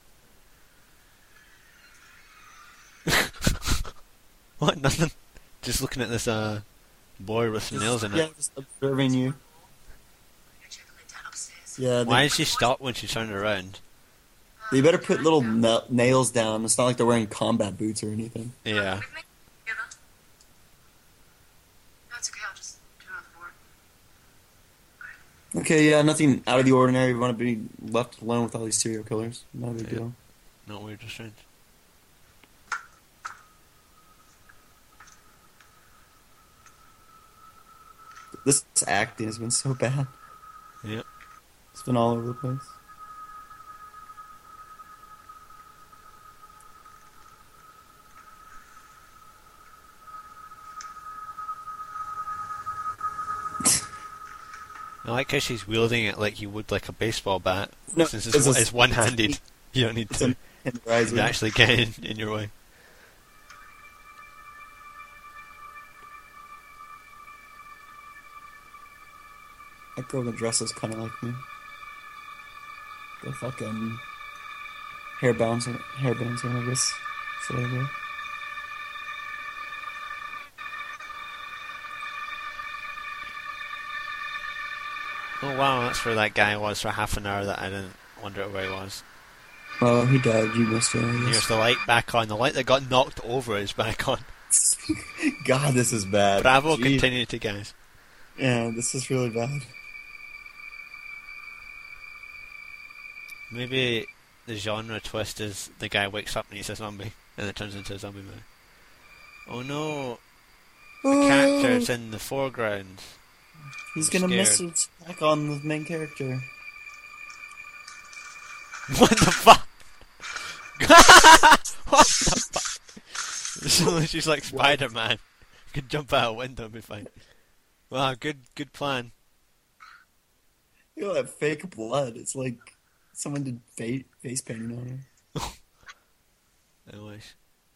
What? Nothing? Just looking at this boy with some nails in Yeah, it. just observing you. Check the lid down upstairs. Yeah, Why did she stop when she turned around? they better put little nails down. It's not like they're wearing combat boots or anything. Yeah. With me? Together? No, it's okay. I'll just turn off the board. Okay, yeah, nothing out of the ordinary. We want to be left alone with all these serial killers. Not a big Yeah. deal. Not weird or strange. this acting has been so bad. Yep. It's been all over the place. I like how she's wielding it like you would like a baseball bat. No, Since it's a- it's one-handed, you don't need It's to a riser. actually get in your way. That girl that dresses kind of like me. The fucking hairbands on her wrists. So there you go. Oh wow, that's where that guy was for half an hour that I didn't wonder where he was. Oh, he died. You missed it. I Here's guess. the light back on. The light that got knocked over is back on. God, this is bad. Bravo Jeez. continuity, guys. Yeah, this is really bad. Maybe the genre twist is the guy wakes up and he's a zombie, and it turns into a zombie movie. Oh no, the character's in the foreground. He's I'm gonna scared. miss attack on the main character. What the fuck? What the fuck? So she's like Spider-Man. Could jump out a window and be fine. Wow, good plan. You know that fake blood? It's like someone did face painting on her. I wish.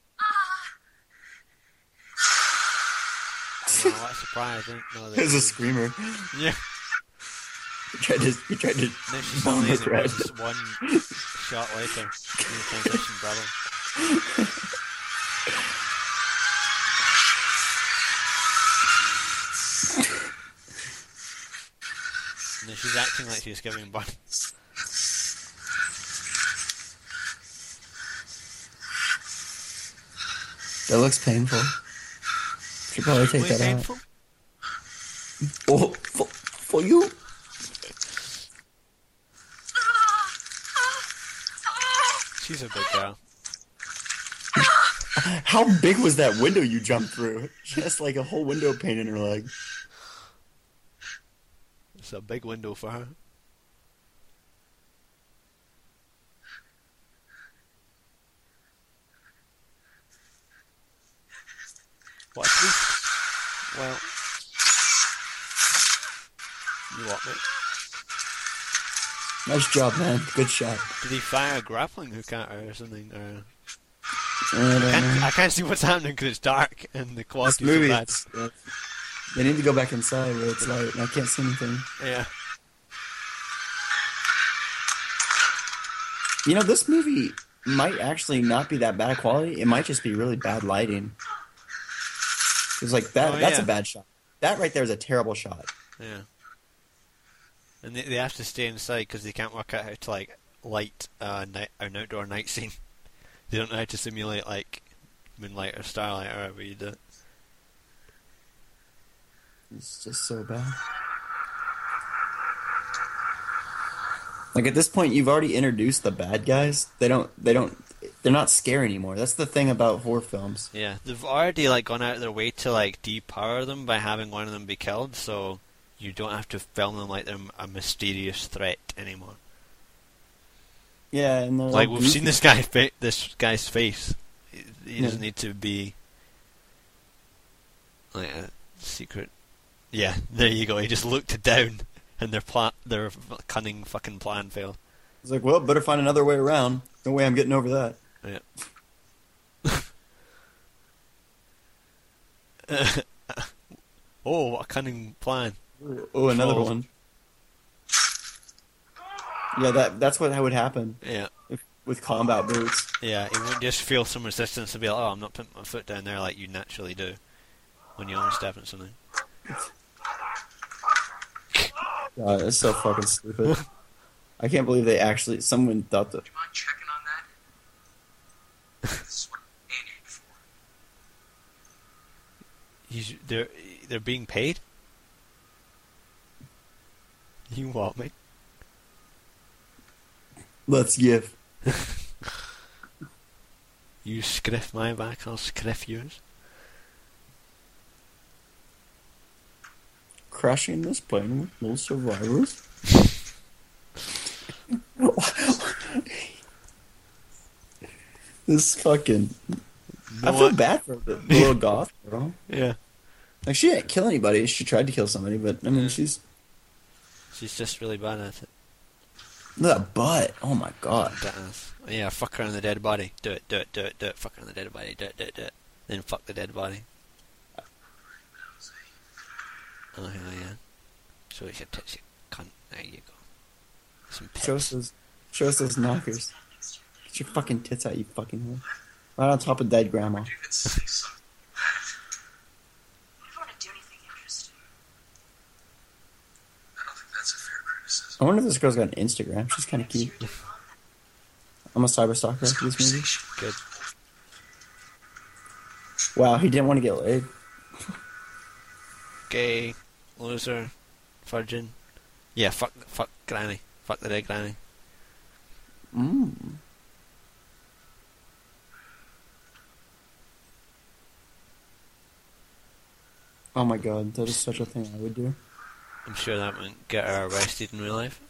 Wow, what a surprise! I didn't know that. There's a screamer. Yeah. He tried to No, she's bomb only the in thread. just one shot later in the transition, brother. No, she's acting like she's giving birth. That looks painful. Should probably take Way that painful. out. Oh, for you? She's a big girl. How big was that window you jumped through? She has like a whole window pane in her leg. It's a big window for her. What? Well, you what, mate? Nice job, man. Good shot. Did he fire a grappling hook at her or something? Or... I don't know. I can't see what's happening because it's dark and the This quality's movie, so bad. they need to go back inside where it's light, and I can't see anything. Yeah. You know, this movie might actually not be that bad quality. It might just be really bad lighting. It's like that. Oh, That's yeah. a bad shot. That right there is a terrible shot. Yeah. And they have to stay inside because they can't work out how to like light an outdoor night scene. They don't know how to simulate like moonlight or starlight or whatever you do it. It's just so bad. Like at this point, you've already introduced the bad guys. They're not scary anymore. That's the thing about horror films. Yeah, they've already like gone out of their way to like depower them by having one of them be killed, so you don't have to film them like they're a mysterious threat anymore. Yeah, and they're Like all we've goofy. seen this guy's face. He doesn't need to be like a secret. Yeah, there you go. He just looked down, and their cunning fucking plan failed. It's like, well, better find another way around. No way I'm getting over that. Yeah. Oh, what a cunning plan! Oh, another Falls. one. Yeah, that's what would happen Yeah, with combat boots. yeah. He would just feel some resistance and be like, "Oh, I'm not putting my foot down there like you naturally do when you only step in something." God, it's so fucking stupid. I can't believe someone thought that. Do you mind checking on that? This is what I'm paying you for. They're being paid. You what, mate? Let's give. You scriff my back, I'll scriff yours. crashing this plane with no survivors. This fucking... I feel bad for the little goth girl. Yeah. Like, she didn't kill anybody. She tried to kill somebody, but, I mean, she's... She's just really bad at it. Look at that butt. Oh, my God. Yeah, fuck her on the dead body. Do it, do it, do it, do it. Fuck her on the dead body. Do it, do it, do it. Then fuck the dead body. Oh, hell yeah. Show us your tits, you cunt. There you go. Some pits. Show us those knockers. Get your fucking tits out, you fucking whore. Right on top of dead grandma. You can say something. I don't want to do anything interesting. I don't think that's a fair criticism. I wonder if this girl's got an Instagram. She's kind of cute. I'm a cyberstalker after this movie. Good. Wow, he didn't want to get laid. Gay, loser, virgin. Yeah, fuck granny. Fuck the dead granny. Oh my god, that is such a thing I would do. I'm sure that wouldn't get her arrested in real life.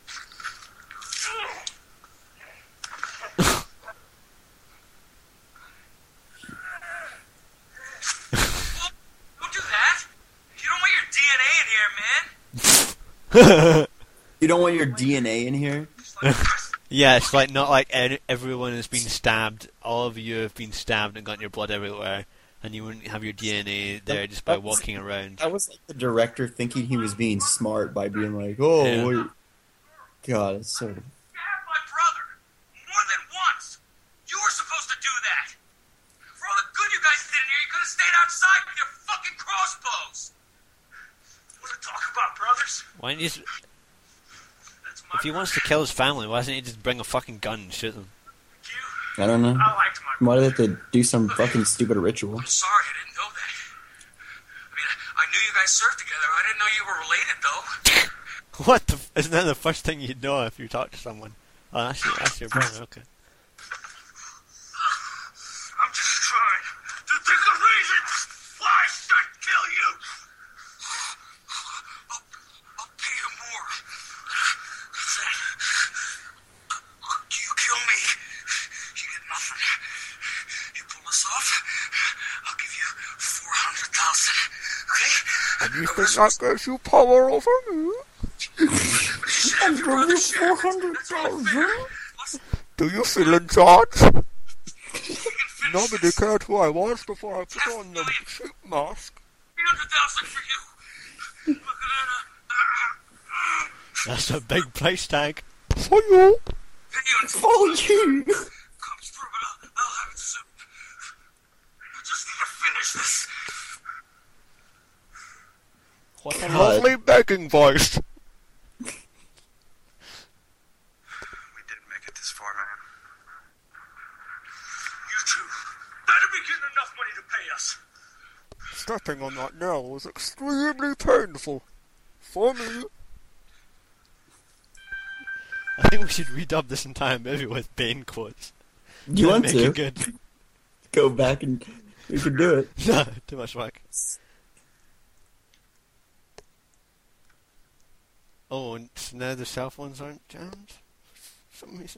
Don't do that! You don't want your DNA in here, man! You don't want your DNA in here? Yeah, it's like not like everyone has been stabbed. All of you have been stabbed and gotten your blood everywhere, and you wouldn't have your DNA there just by walking around. I was like the director thinking he was being smart by being like, oh, Yeah. wait. God, it's so... You stabbed my brother! More than once! You were supposed to do that! For all the good you guys did in here, you could have stayed outside with your fucking crossbows! Want to talk about brothers? Why don't you just, That's my if he wants to kill his family, why doesn't he just bring a fucking gun and shoot them? You. I don't know. I liked my Why brother. did they have to do some fucking stupid ritual? I'm sorry, I didn't know that. I mean, I knew you guys served together. I didn't know you were related, though. What the? Isn't that the first thing you'd know if you talk to someone? Oh, that's your brother. Okay. I'm just trying to think of reasons why I should kill you. I'll pay you more. That's it. You kill me, you get nothing. You pull this off, I'll give you 400,000. Okay? And you think that gives you power over me? I'm giving you 400,000. Do you feel in charge? Nobody cared who I was before I put on the sheep mask. 300,000 for you. Look at that. That's a big price tag. For you. Pay you in Oh, you! comes through, but I'll have it soon. I just need to finish this. What a God. lovely begging voice. We didn't make it this far, man. You two better be getting enough money to pay us. Stepping on that nail was extremely painful. For me. I think we should redub this entire movie with Bane quotes. You want Make to? it good. Go back and we can do it. No, too much work. Oh, and now the cell phones aren't jammed for some reason.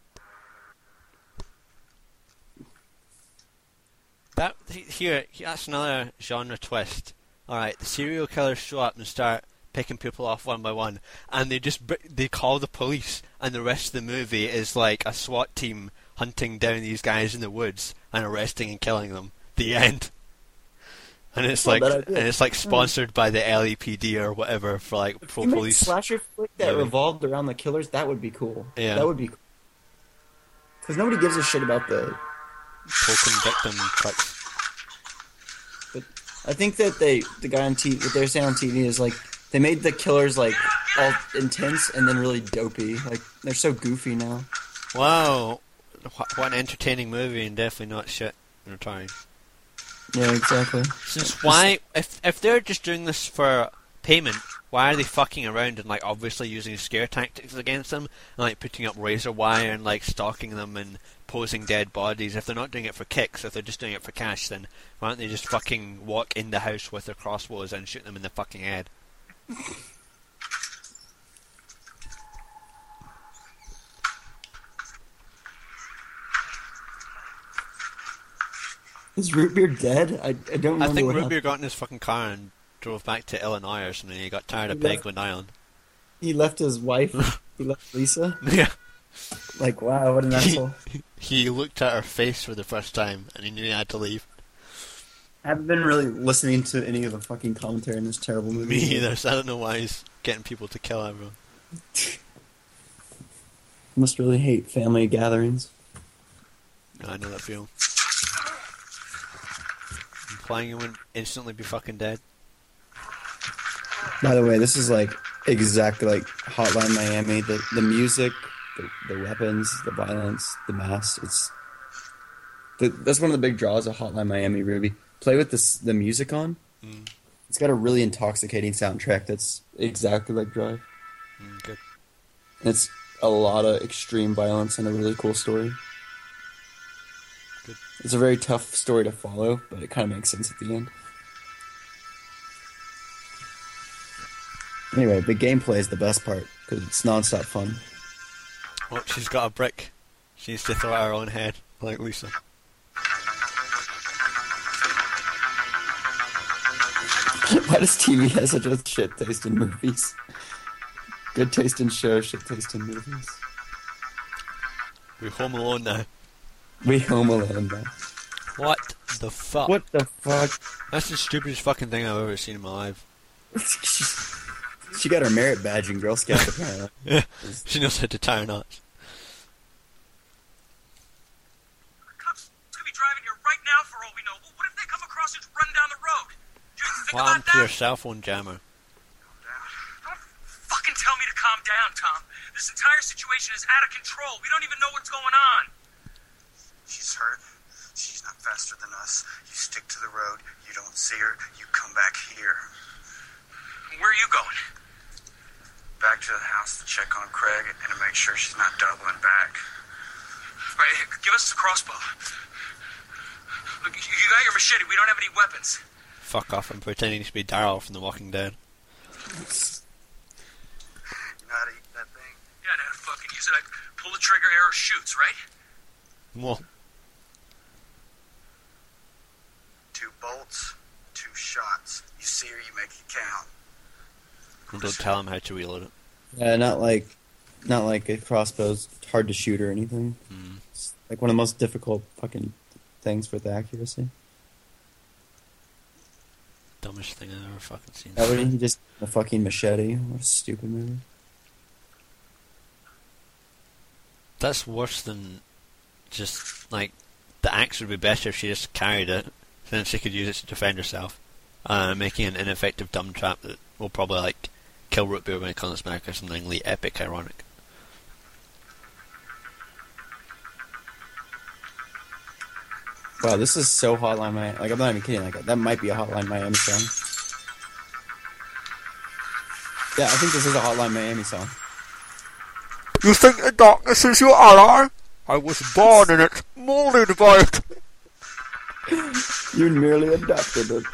That's another genre twist. Alright, the serial killers show up and start picking people off one by one, and they call the police, and the rest of the movie is like a SWAT team hunting down these guys in the woods and arresting and killing them. The end. And it's Not a like, bad idea. and it's like sponsored by the LAPD or whatever for like pro You made a police. slasher flick that Maybe. revolved around the killers. That would be cool. Yeah. That would be cool. Because nobody gives a shit about the... Token victim tricks. But I think that the guy on TV, what they're saying on TV is like, they made the killers like all intense and then really dopey. Like, they're so goofy now. Wow, what an entertaining movie, and definitely not shit in time. Yeah, exactly. Since why, if they're just doing this for payment, why are they fucking around and like obviously using scare tactics against them and like putting up razor wire and like stalking them and posing dead bodies? If they're not doing it for kicks, if they're just doing it for cash, then why don't they just fucking walk in the house with their crossbows and shoot them in the fucking head? Is Root Beer dead? I don't remember I think what Root Beer happened. got in his fucking car and drove back to Illinois or something. He got tired of Yeah. Penguin Island. He left his wife. He left Lisa. Yeah. Like, wow, what an asshole. He looked at her face for the first time and he knew he had to leave. I haven't been really listening to any of the fucking commentary in this terrible movie. Me either, so I don't know why he's getting people to kill everyone. Must really hate family gatherings. I know that feeling. Implying you wouldn't instantly be fucking dead. By the way, this is like exactly like Hotline Miami. The music, the weapons, the violence, the mass. That's one of the big draws of Hotline Miami. Ruby, play with the music on. Mm. It's got a really intoxicating soundtrack. That's exactly like Drive. Good. And it's a lot of extreme violence and a really cool story. Good. It's a very tough story to follow, but it kind of makes sense at the end. Anyway, the gameplay is the best part because it's non-stop fun. Oh, she's got a brick. She needs to throw at her own head, like Lisa. Why does TV have such a shit taste in movies? Good taste in shows, shit taste in movies. We're home alone now. We Home Alone, man. What the fuck? What the fuck? That's the stupidest fucking thing I've ever seen in my life. She got her merit badge in Girl Scouts, apparently. Yeah, she knows how to tie knots. Cops could be driving here right now for all we know. What if they come across and run down the road? Do you think What about happened to your that? cell phone jammer? Don't fucking tell me to calm down, Tom. This entire situation is out of control. We don't even know what's going on. She's hurt. She's not faster than us. You stick to the road. You don't see her. You come back here. Where are you going? Back to the house to check on Craig and to make sure she's not doubling back. All right, give us the crossbow. Look, you got your machete. We don't have any weapons. Fuck off, I'm pretending to be Daryl from The Walking Dead. You know how to eat that thing? Yeah, now fucking use it. I pull the trigger, arrow shoots, right? Whoa. 2 bolts, 2 shots. You see her, you make it count. And don't tell him how to reload it. Yeah, not like a crossbow's hard to shoot or anything. Mm. It's like one of the most difficult fucking things for the accuracy. Dumbest thing I've ever fucking seen. That would he just a fucking machete? What a stupid movie. That's worse than just, like, the axe would be better if she just carried it, then she could use it to defend herself. Making an ineffective dumb trap that will probably, like, kill Root Beer when it comes back or something really epic ironic. Wow, this is so Hotline Miami. Like, I'm not even kidding. Like, that might be a Hotline Miami song. Yeah, I think this is a Hotline Miami song. You think the darkness is your ally? I was born in it, molded by it. You merely adopted it.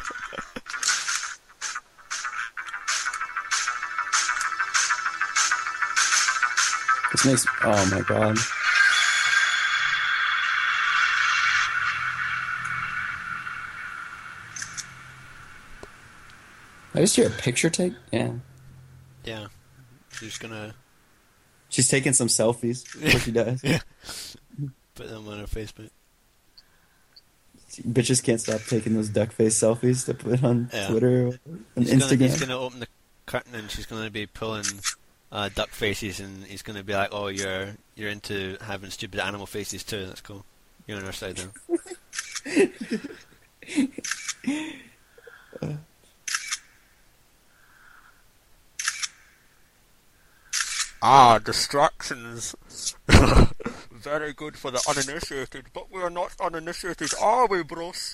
This makes... Oh my god. I just hear a picture take? Yeah. Yeah. She's gonna She's taking some selfies before she dies. Yeah. Put them on her Facebook. Bitches can't stop taking those duck face selfies to put on Yeah. Twitter and Instagram. He's gonna open the curtain and she's gonna be pulling duck faces, and he's gonna be like, "Oh, you're into having stupid animal faces too. That's cool. You're on our side then." Distractions. Very good for the uninitiated, but we're not uninitiated, are we, bros?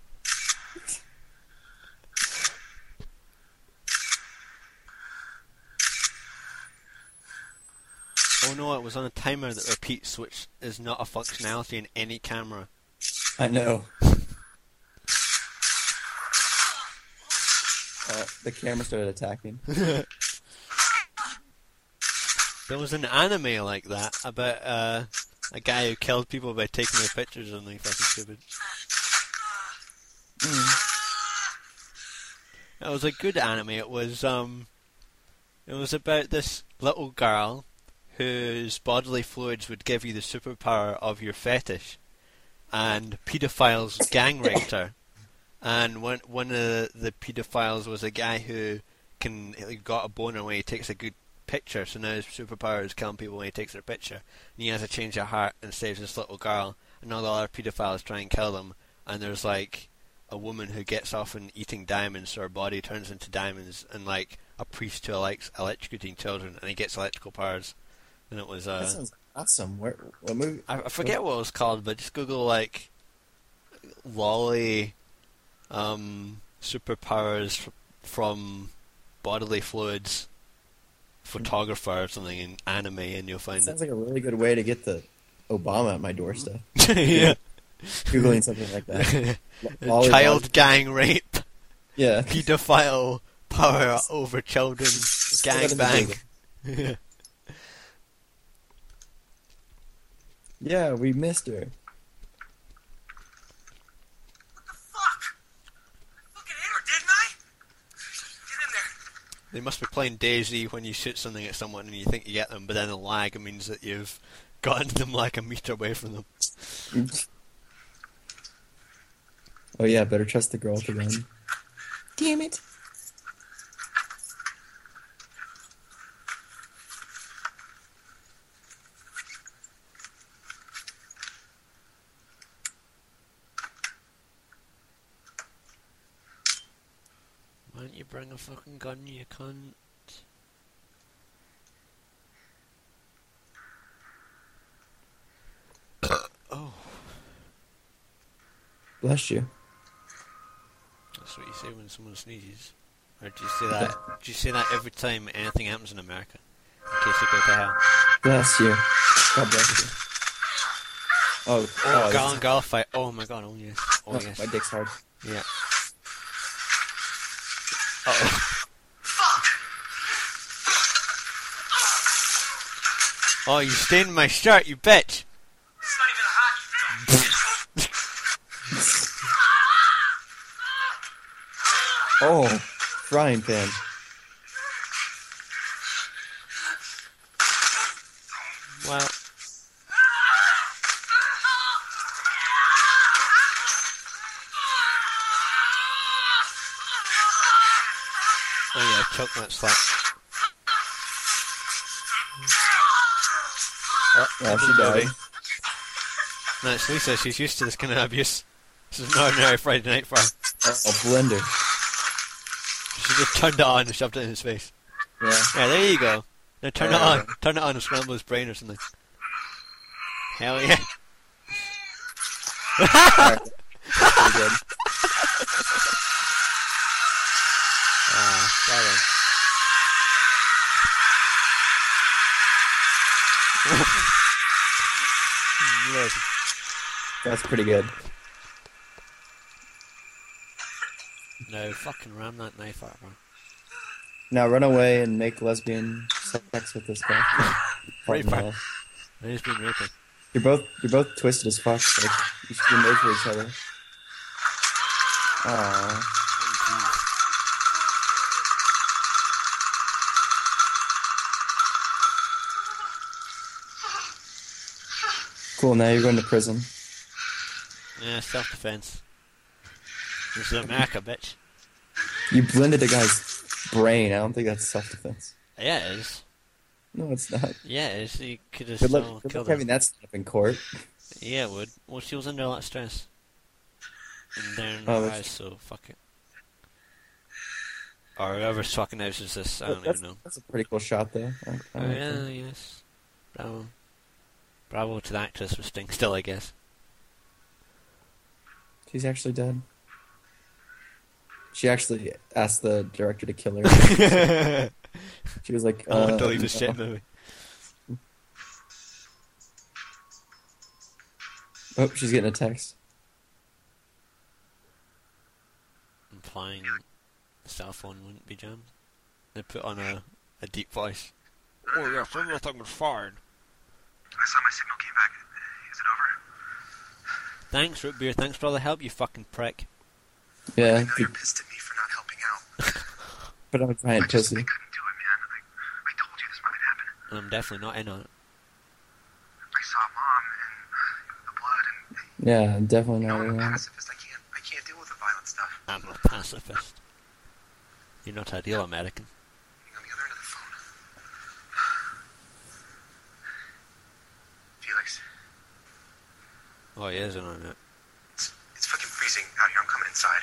Oh no, it was on a timer that repeats, which is not a functionality in any camera. I know. the camera started attacking. There was an anime like that about a guy who killed people by taking their pictures or something fucking stupid. It was a good anime. It was about this little girl whose bodily fluids would give you the superpower of your fetish, and paedophiles gang raped her. And one of the paedophiles was a guy who he got a boner when he takes a good picture, so now his superpower is killing people when he takes their picture. And he has a change of heart and saves this little girl, and all the other paedophiles try and kill them. And there's like a woman who gets off on eating diamonds, so her body turns into diamonds, and like a priest who likes electrocuting children, and he gets electrical powers. And it was That sounds awesome. What movie? I forget what it was called, but just Google like lolly superpowers from bodily fluids photographer or something in anime, and you'll find Sounds like a really good way to get the Obama at my doorstep. yeah. Googling something like that. Child gang rape, Yeah. pedophile power over children, gang bang. Yeah, we missed her. What the fuck? I fucking hit her, didn't I? Get in there. They must be playing Daisy when you shoot something at someone and you think you get them, but then the lag means that you've gotten them like a meter away from them. Oh yeah, better trust the girl with the gun. Damn it. Why don't you bring a fucking gun, you cunt? Oh, Bless you. that's what you say when someone sneezes. Or do you say that? Do you say that every time anything happens in America? In case you go to hell. Bless you. God bless you. Oh, Girl and girl fight. Oh my god, oh yes. Oh yes. My dick's hard. Yeah. Uh-oh. Oh, you stained my shirt, you bitch! It's not even a hockey fight. Oh, frying pan. Well, oh yeah, choke that slap. Oh, she died. No, it's Lisa, she's used to this kind of abuse. This is an ordinary Friday night for her. A blender. She just turned it on and shoved it in his face. Yeah. Yeah, there you go. Now turn it on. Turn it on and scramble his brain or something. Hell yeah. Alright. Pretty good. Darling. Yes. That's pretty good. No, fucking ram that knife out, bro. Now run away and make lesbian sex with this guy. Rape Fucking her. hell. I just been raping. You're both twisted as fuck. Like, you should be made for each other. Aww. Cool, now you're going to prison. Yeah, self-defense. This is America, bitch. You blended a guy's brain. I don't think that's self-defense. Yeah, it is. No, it's not. Yeah, it is. You could have Good still luck killed having her. that stuff in court. Yeah, it would. Well, she was under a lot of stress. And then Oh, her that's- eyes, so fuck it. Or whoever's fucking house is this, I don't that's, even know. that's a pretty cool shot, though. I Oh, like yeah, that. yes. Bravo. Bravo to the actress for Sting still, I guess. She's actually dead. She actually asked the director to kill her. She was like, I want to leave this no. shit movie. Oh, she's getting a text. Implying The cell phone wouldn't be jammed. They put on a deep voice. Oh yes, everything was fine. I saw my signal came back. Is it over? Thanks, Root Beer. Thanks for all the help, you fucking prick. Yeah, I know you're pissed at me for not helping out. but I'm a giant I pussy. couldn't do it, man. I told you this might happen. And I'm definitely not in on it. I saw Mom and the blood and Yeah, definitely you know, not. I'm a Yeah. pacifist. I can't deal with the violent stuff. I'm a pacifist. You're not a real American. On the other end of the phone. Felix, Oh, he is in on it. it's fucking freezing out here. I'm coming inside.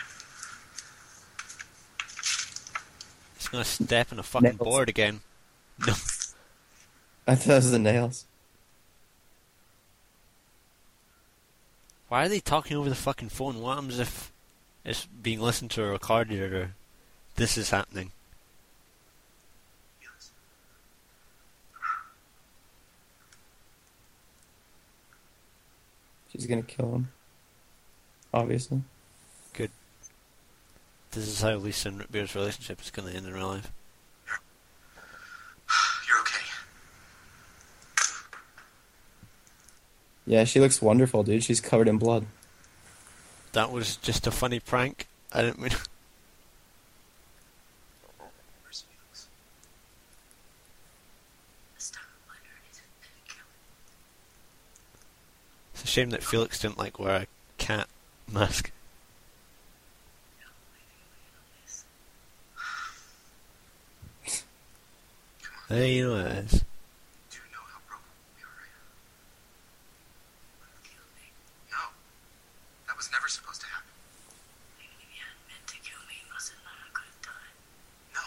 He's gonna step on a fucking Nails. board again. No. I thought it was the nails. Why are they talking over the fucking phone? What happens if it's being listened to or recorded or this is happening? Felix. She's gonna kill him. Obviously. Good. This is how Lisa and Root Beer's relationship is gonna end in real life. You're okay. Yeah, she looks wonderful, dude. She's covered in blood. That was just a funny prank. I didn't mean... Where's Felix? Stop wondering, is it kill? It's a shame that Felix didn't like wear a cat mask. Hey, you know what it is. Do you know how broke we are, right? Kill me. No. That was never supposed to happen. Even if you hadn't meant to kill me, you must have known I could have died. No.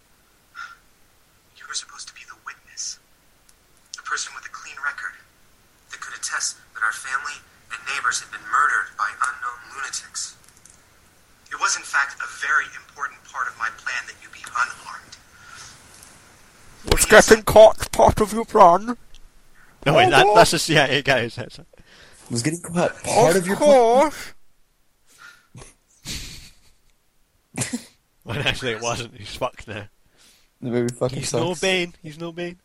You were supposed to be the witness. The person with a clean record that could attest that our family and neighbors had been murdered by unknown lunatics. It was, in fact, a very important part of my plan that you be unharmed. Was getting caught part of your plan? No, wait, that's a CIA guy who says it. Was getting caught part of your course. When actually it wasn't. He's fucked now. The movie fucking He's sucks. no Bane. He's no Bane.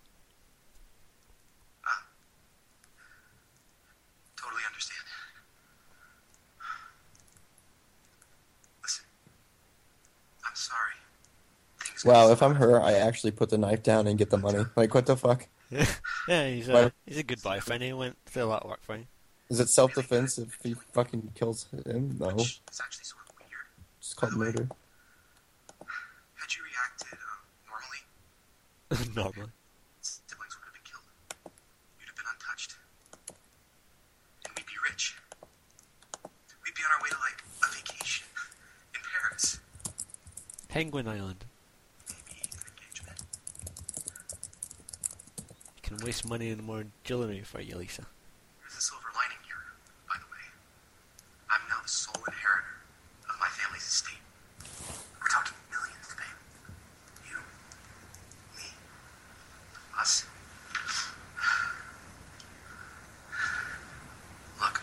Totally understand. Listen, I'm sorry. Things Wow, got if I'm her, I actually put the knife down and get the money. Like, what the fuck? Yeah, he's Well- a good boyfriend. He went through a lot of work for him. Is it self-defense if he fucking kills him? No. Which is actually sort of weird. It's called murder. Had you reacted normally, Normally. siblings would have been killed. You'd have been untouched. And we'd be rich. We'd be on our way to, like, a vacation in Paris. Penguin Island. Maybe an engagement. You can waste money on more jewelry for you, Lisa. There's a silver lining here, by the way. I'm now the sole inheritor of my family's estate. We're talking millions, babe. You, me, us. Look,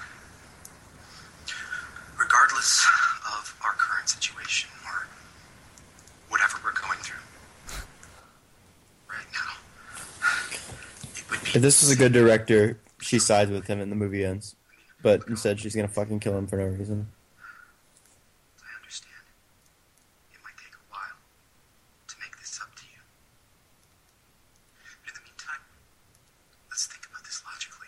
regardless of our current situation or whatever we're going through right now, it would be If this was a good director, she sides with him and the movie ends. But instead, she's gonna fucking kill him for no reason. I understand. It might take a while to make this up to you. But in the meantime, let's think about this logically.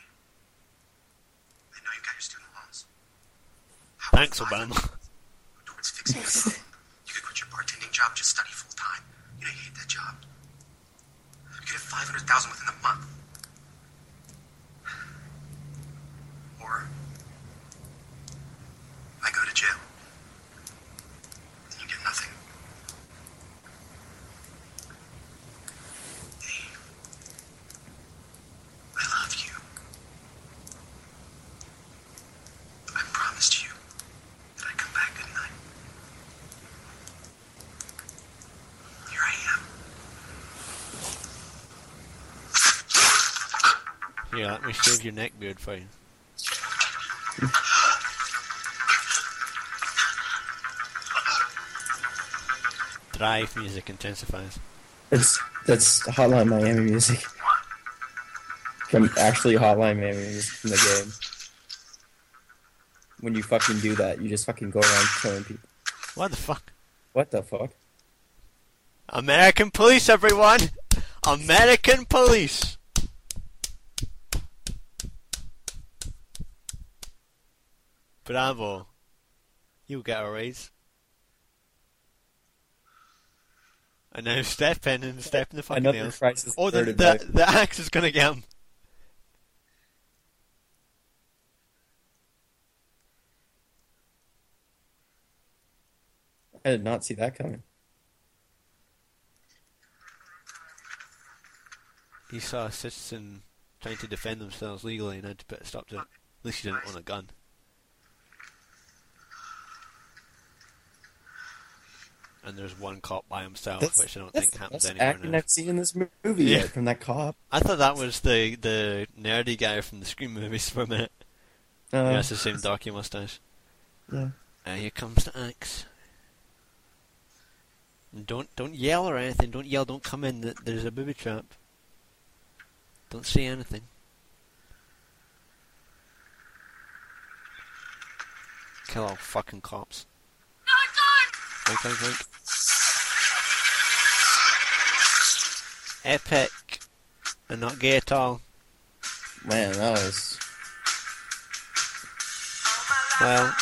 I know you got your student loans. How Thanks, about Obama. towards fixing this thing? You could quit your bartending job, just study full time. You know you hate that job. You could have $500,000 within a month. Or I go to jail. And you get nothing. Hey, I love you. I promised you that I'd come back, didn't I? Here I am. Here, let me shave your neck beard for you. Drive music intensifies. That's Hotline Miami music. From actually Hotline Miami music from the game. When you fucking do that, you just fucking go around killing people. What the fuck? What the fuck? American police, everyone! American police! Bravo. You get a raise. And now step in and step in the fucking Another nails. crisis Oh, averted by- the axe is gonna get him. I did not see that coming. He saw a citizen trying to defend themselves legally and had to put a stop to it. At least he didn't own a gun. And there's one cop by himself, which I don't think happens that's anywhere acting now. I've seen in this movie Yeah. yet from that cop. I thought that was the nerdy guy from the Scream movies for a minute. Yeah, it's the same darky mustache. Yeah. Here comes the axe. And don't yell or anything. Don't yell. Don't come in. There's a booby trap. Don't say anything. Kill all fucking cops. Oink, oink, oink. Epic. And not gay at all. Man, that was... Well.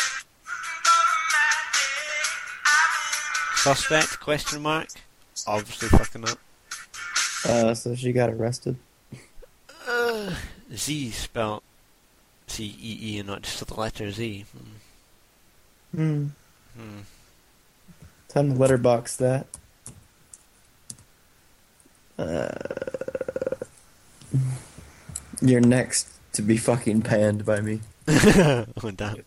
Suspect? Question mark? Obviously fucking up. So she got arrested. Z spelled C-E-E and not just the letter Z. Time to letterbox that. You're next to be fucking panned by me. Oh, damn.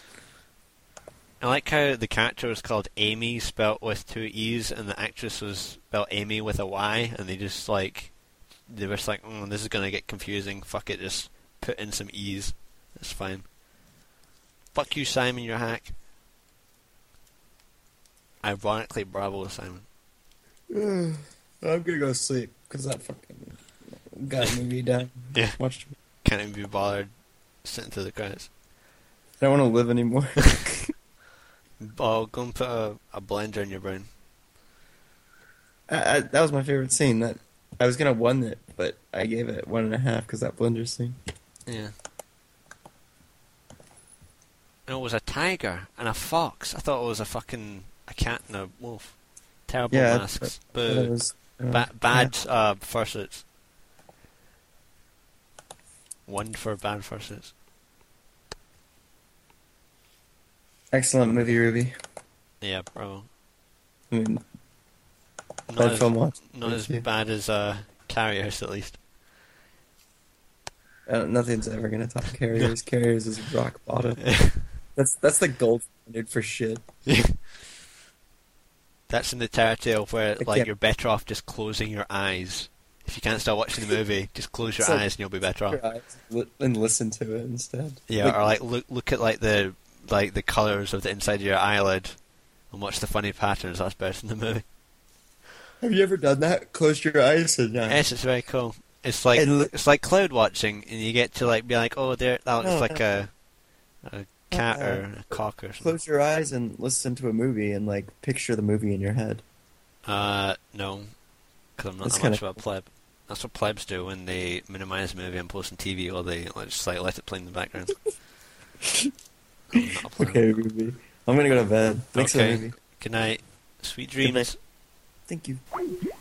I like how the character was called Amy, spelt with 2 E's, and the actress was spelled Amy with a Y, and they were just like, this is gonna get confusing, fuck it, just put in some E's. That's fine. Fuck you, Simon, you're a hack. Ironically, bravo, Simon. I'm gonna go sleep, because that fucking got me down. Yeah. Watched. Can't even be bothered sitting through the credits. I don't want to live anymore. Oh, go and put a blender in your brain. That was my favorite scene. That I was gonna 1 it, but I gave it 1.5 because that blender scene. Yeah. And it was a tiger and a fox. I thought it was a cat and a wolf. Terrible Yeah, masks. but it Boo. was Bad fursuits. 1 for bad fursuits. Excellent movie, Ruby. Yeah, bro. I mean, Not bad as, film watch. not as Thank you. bad as Carriers, at least. Nothing's ever gonna top Carriers. Carriers is rock bottom. That's the gold standard for shit. That's in the territory of where I can't- you're better off just closing your eyes. If you can't start watching the movie, just close your So- eyes and you'll be better off. Your eyes and listen to it instead. Yeah, or look at the colours of the inside of your eyelid and watch the funny patterns. That's better than the movie. Have you ever done that? Closed your eyes and Yes, it's very cool. It's like And it's like cloud watching, and you get to be like, oh, there, that looks No, like no. a cat or a cock or something. close your eyes and listen to a movie and picture the movie in your head. No, because I'm not That's that kinda much of a pleb. That's what plebs do when they minimise a movie and post on TV, or they just let it play in the background. I'm not a pleb. Okay, Ruby. I'm gonna go to bed. Thanks for the Okay. movie. Good night. Sweet Good night. dreams. Thank you.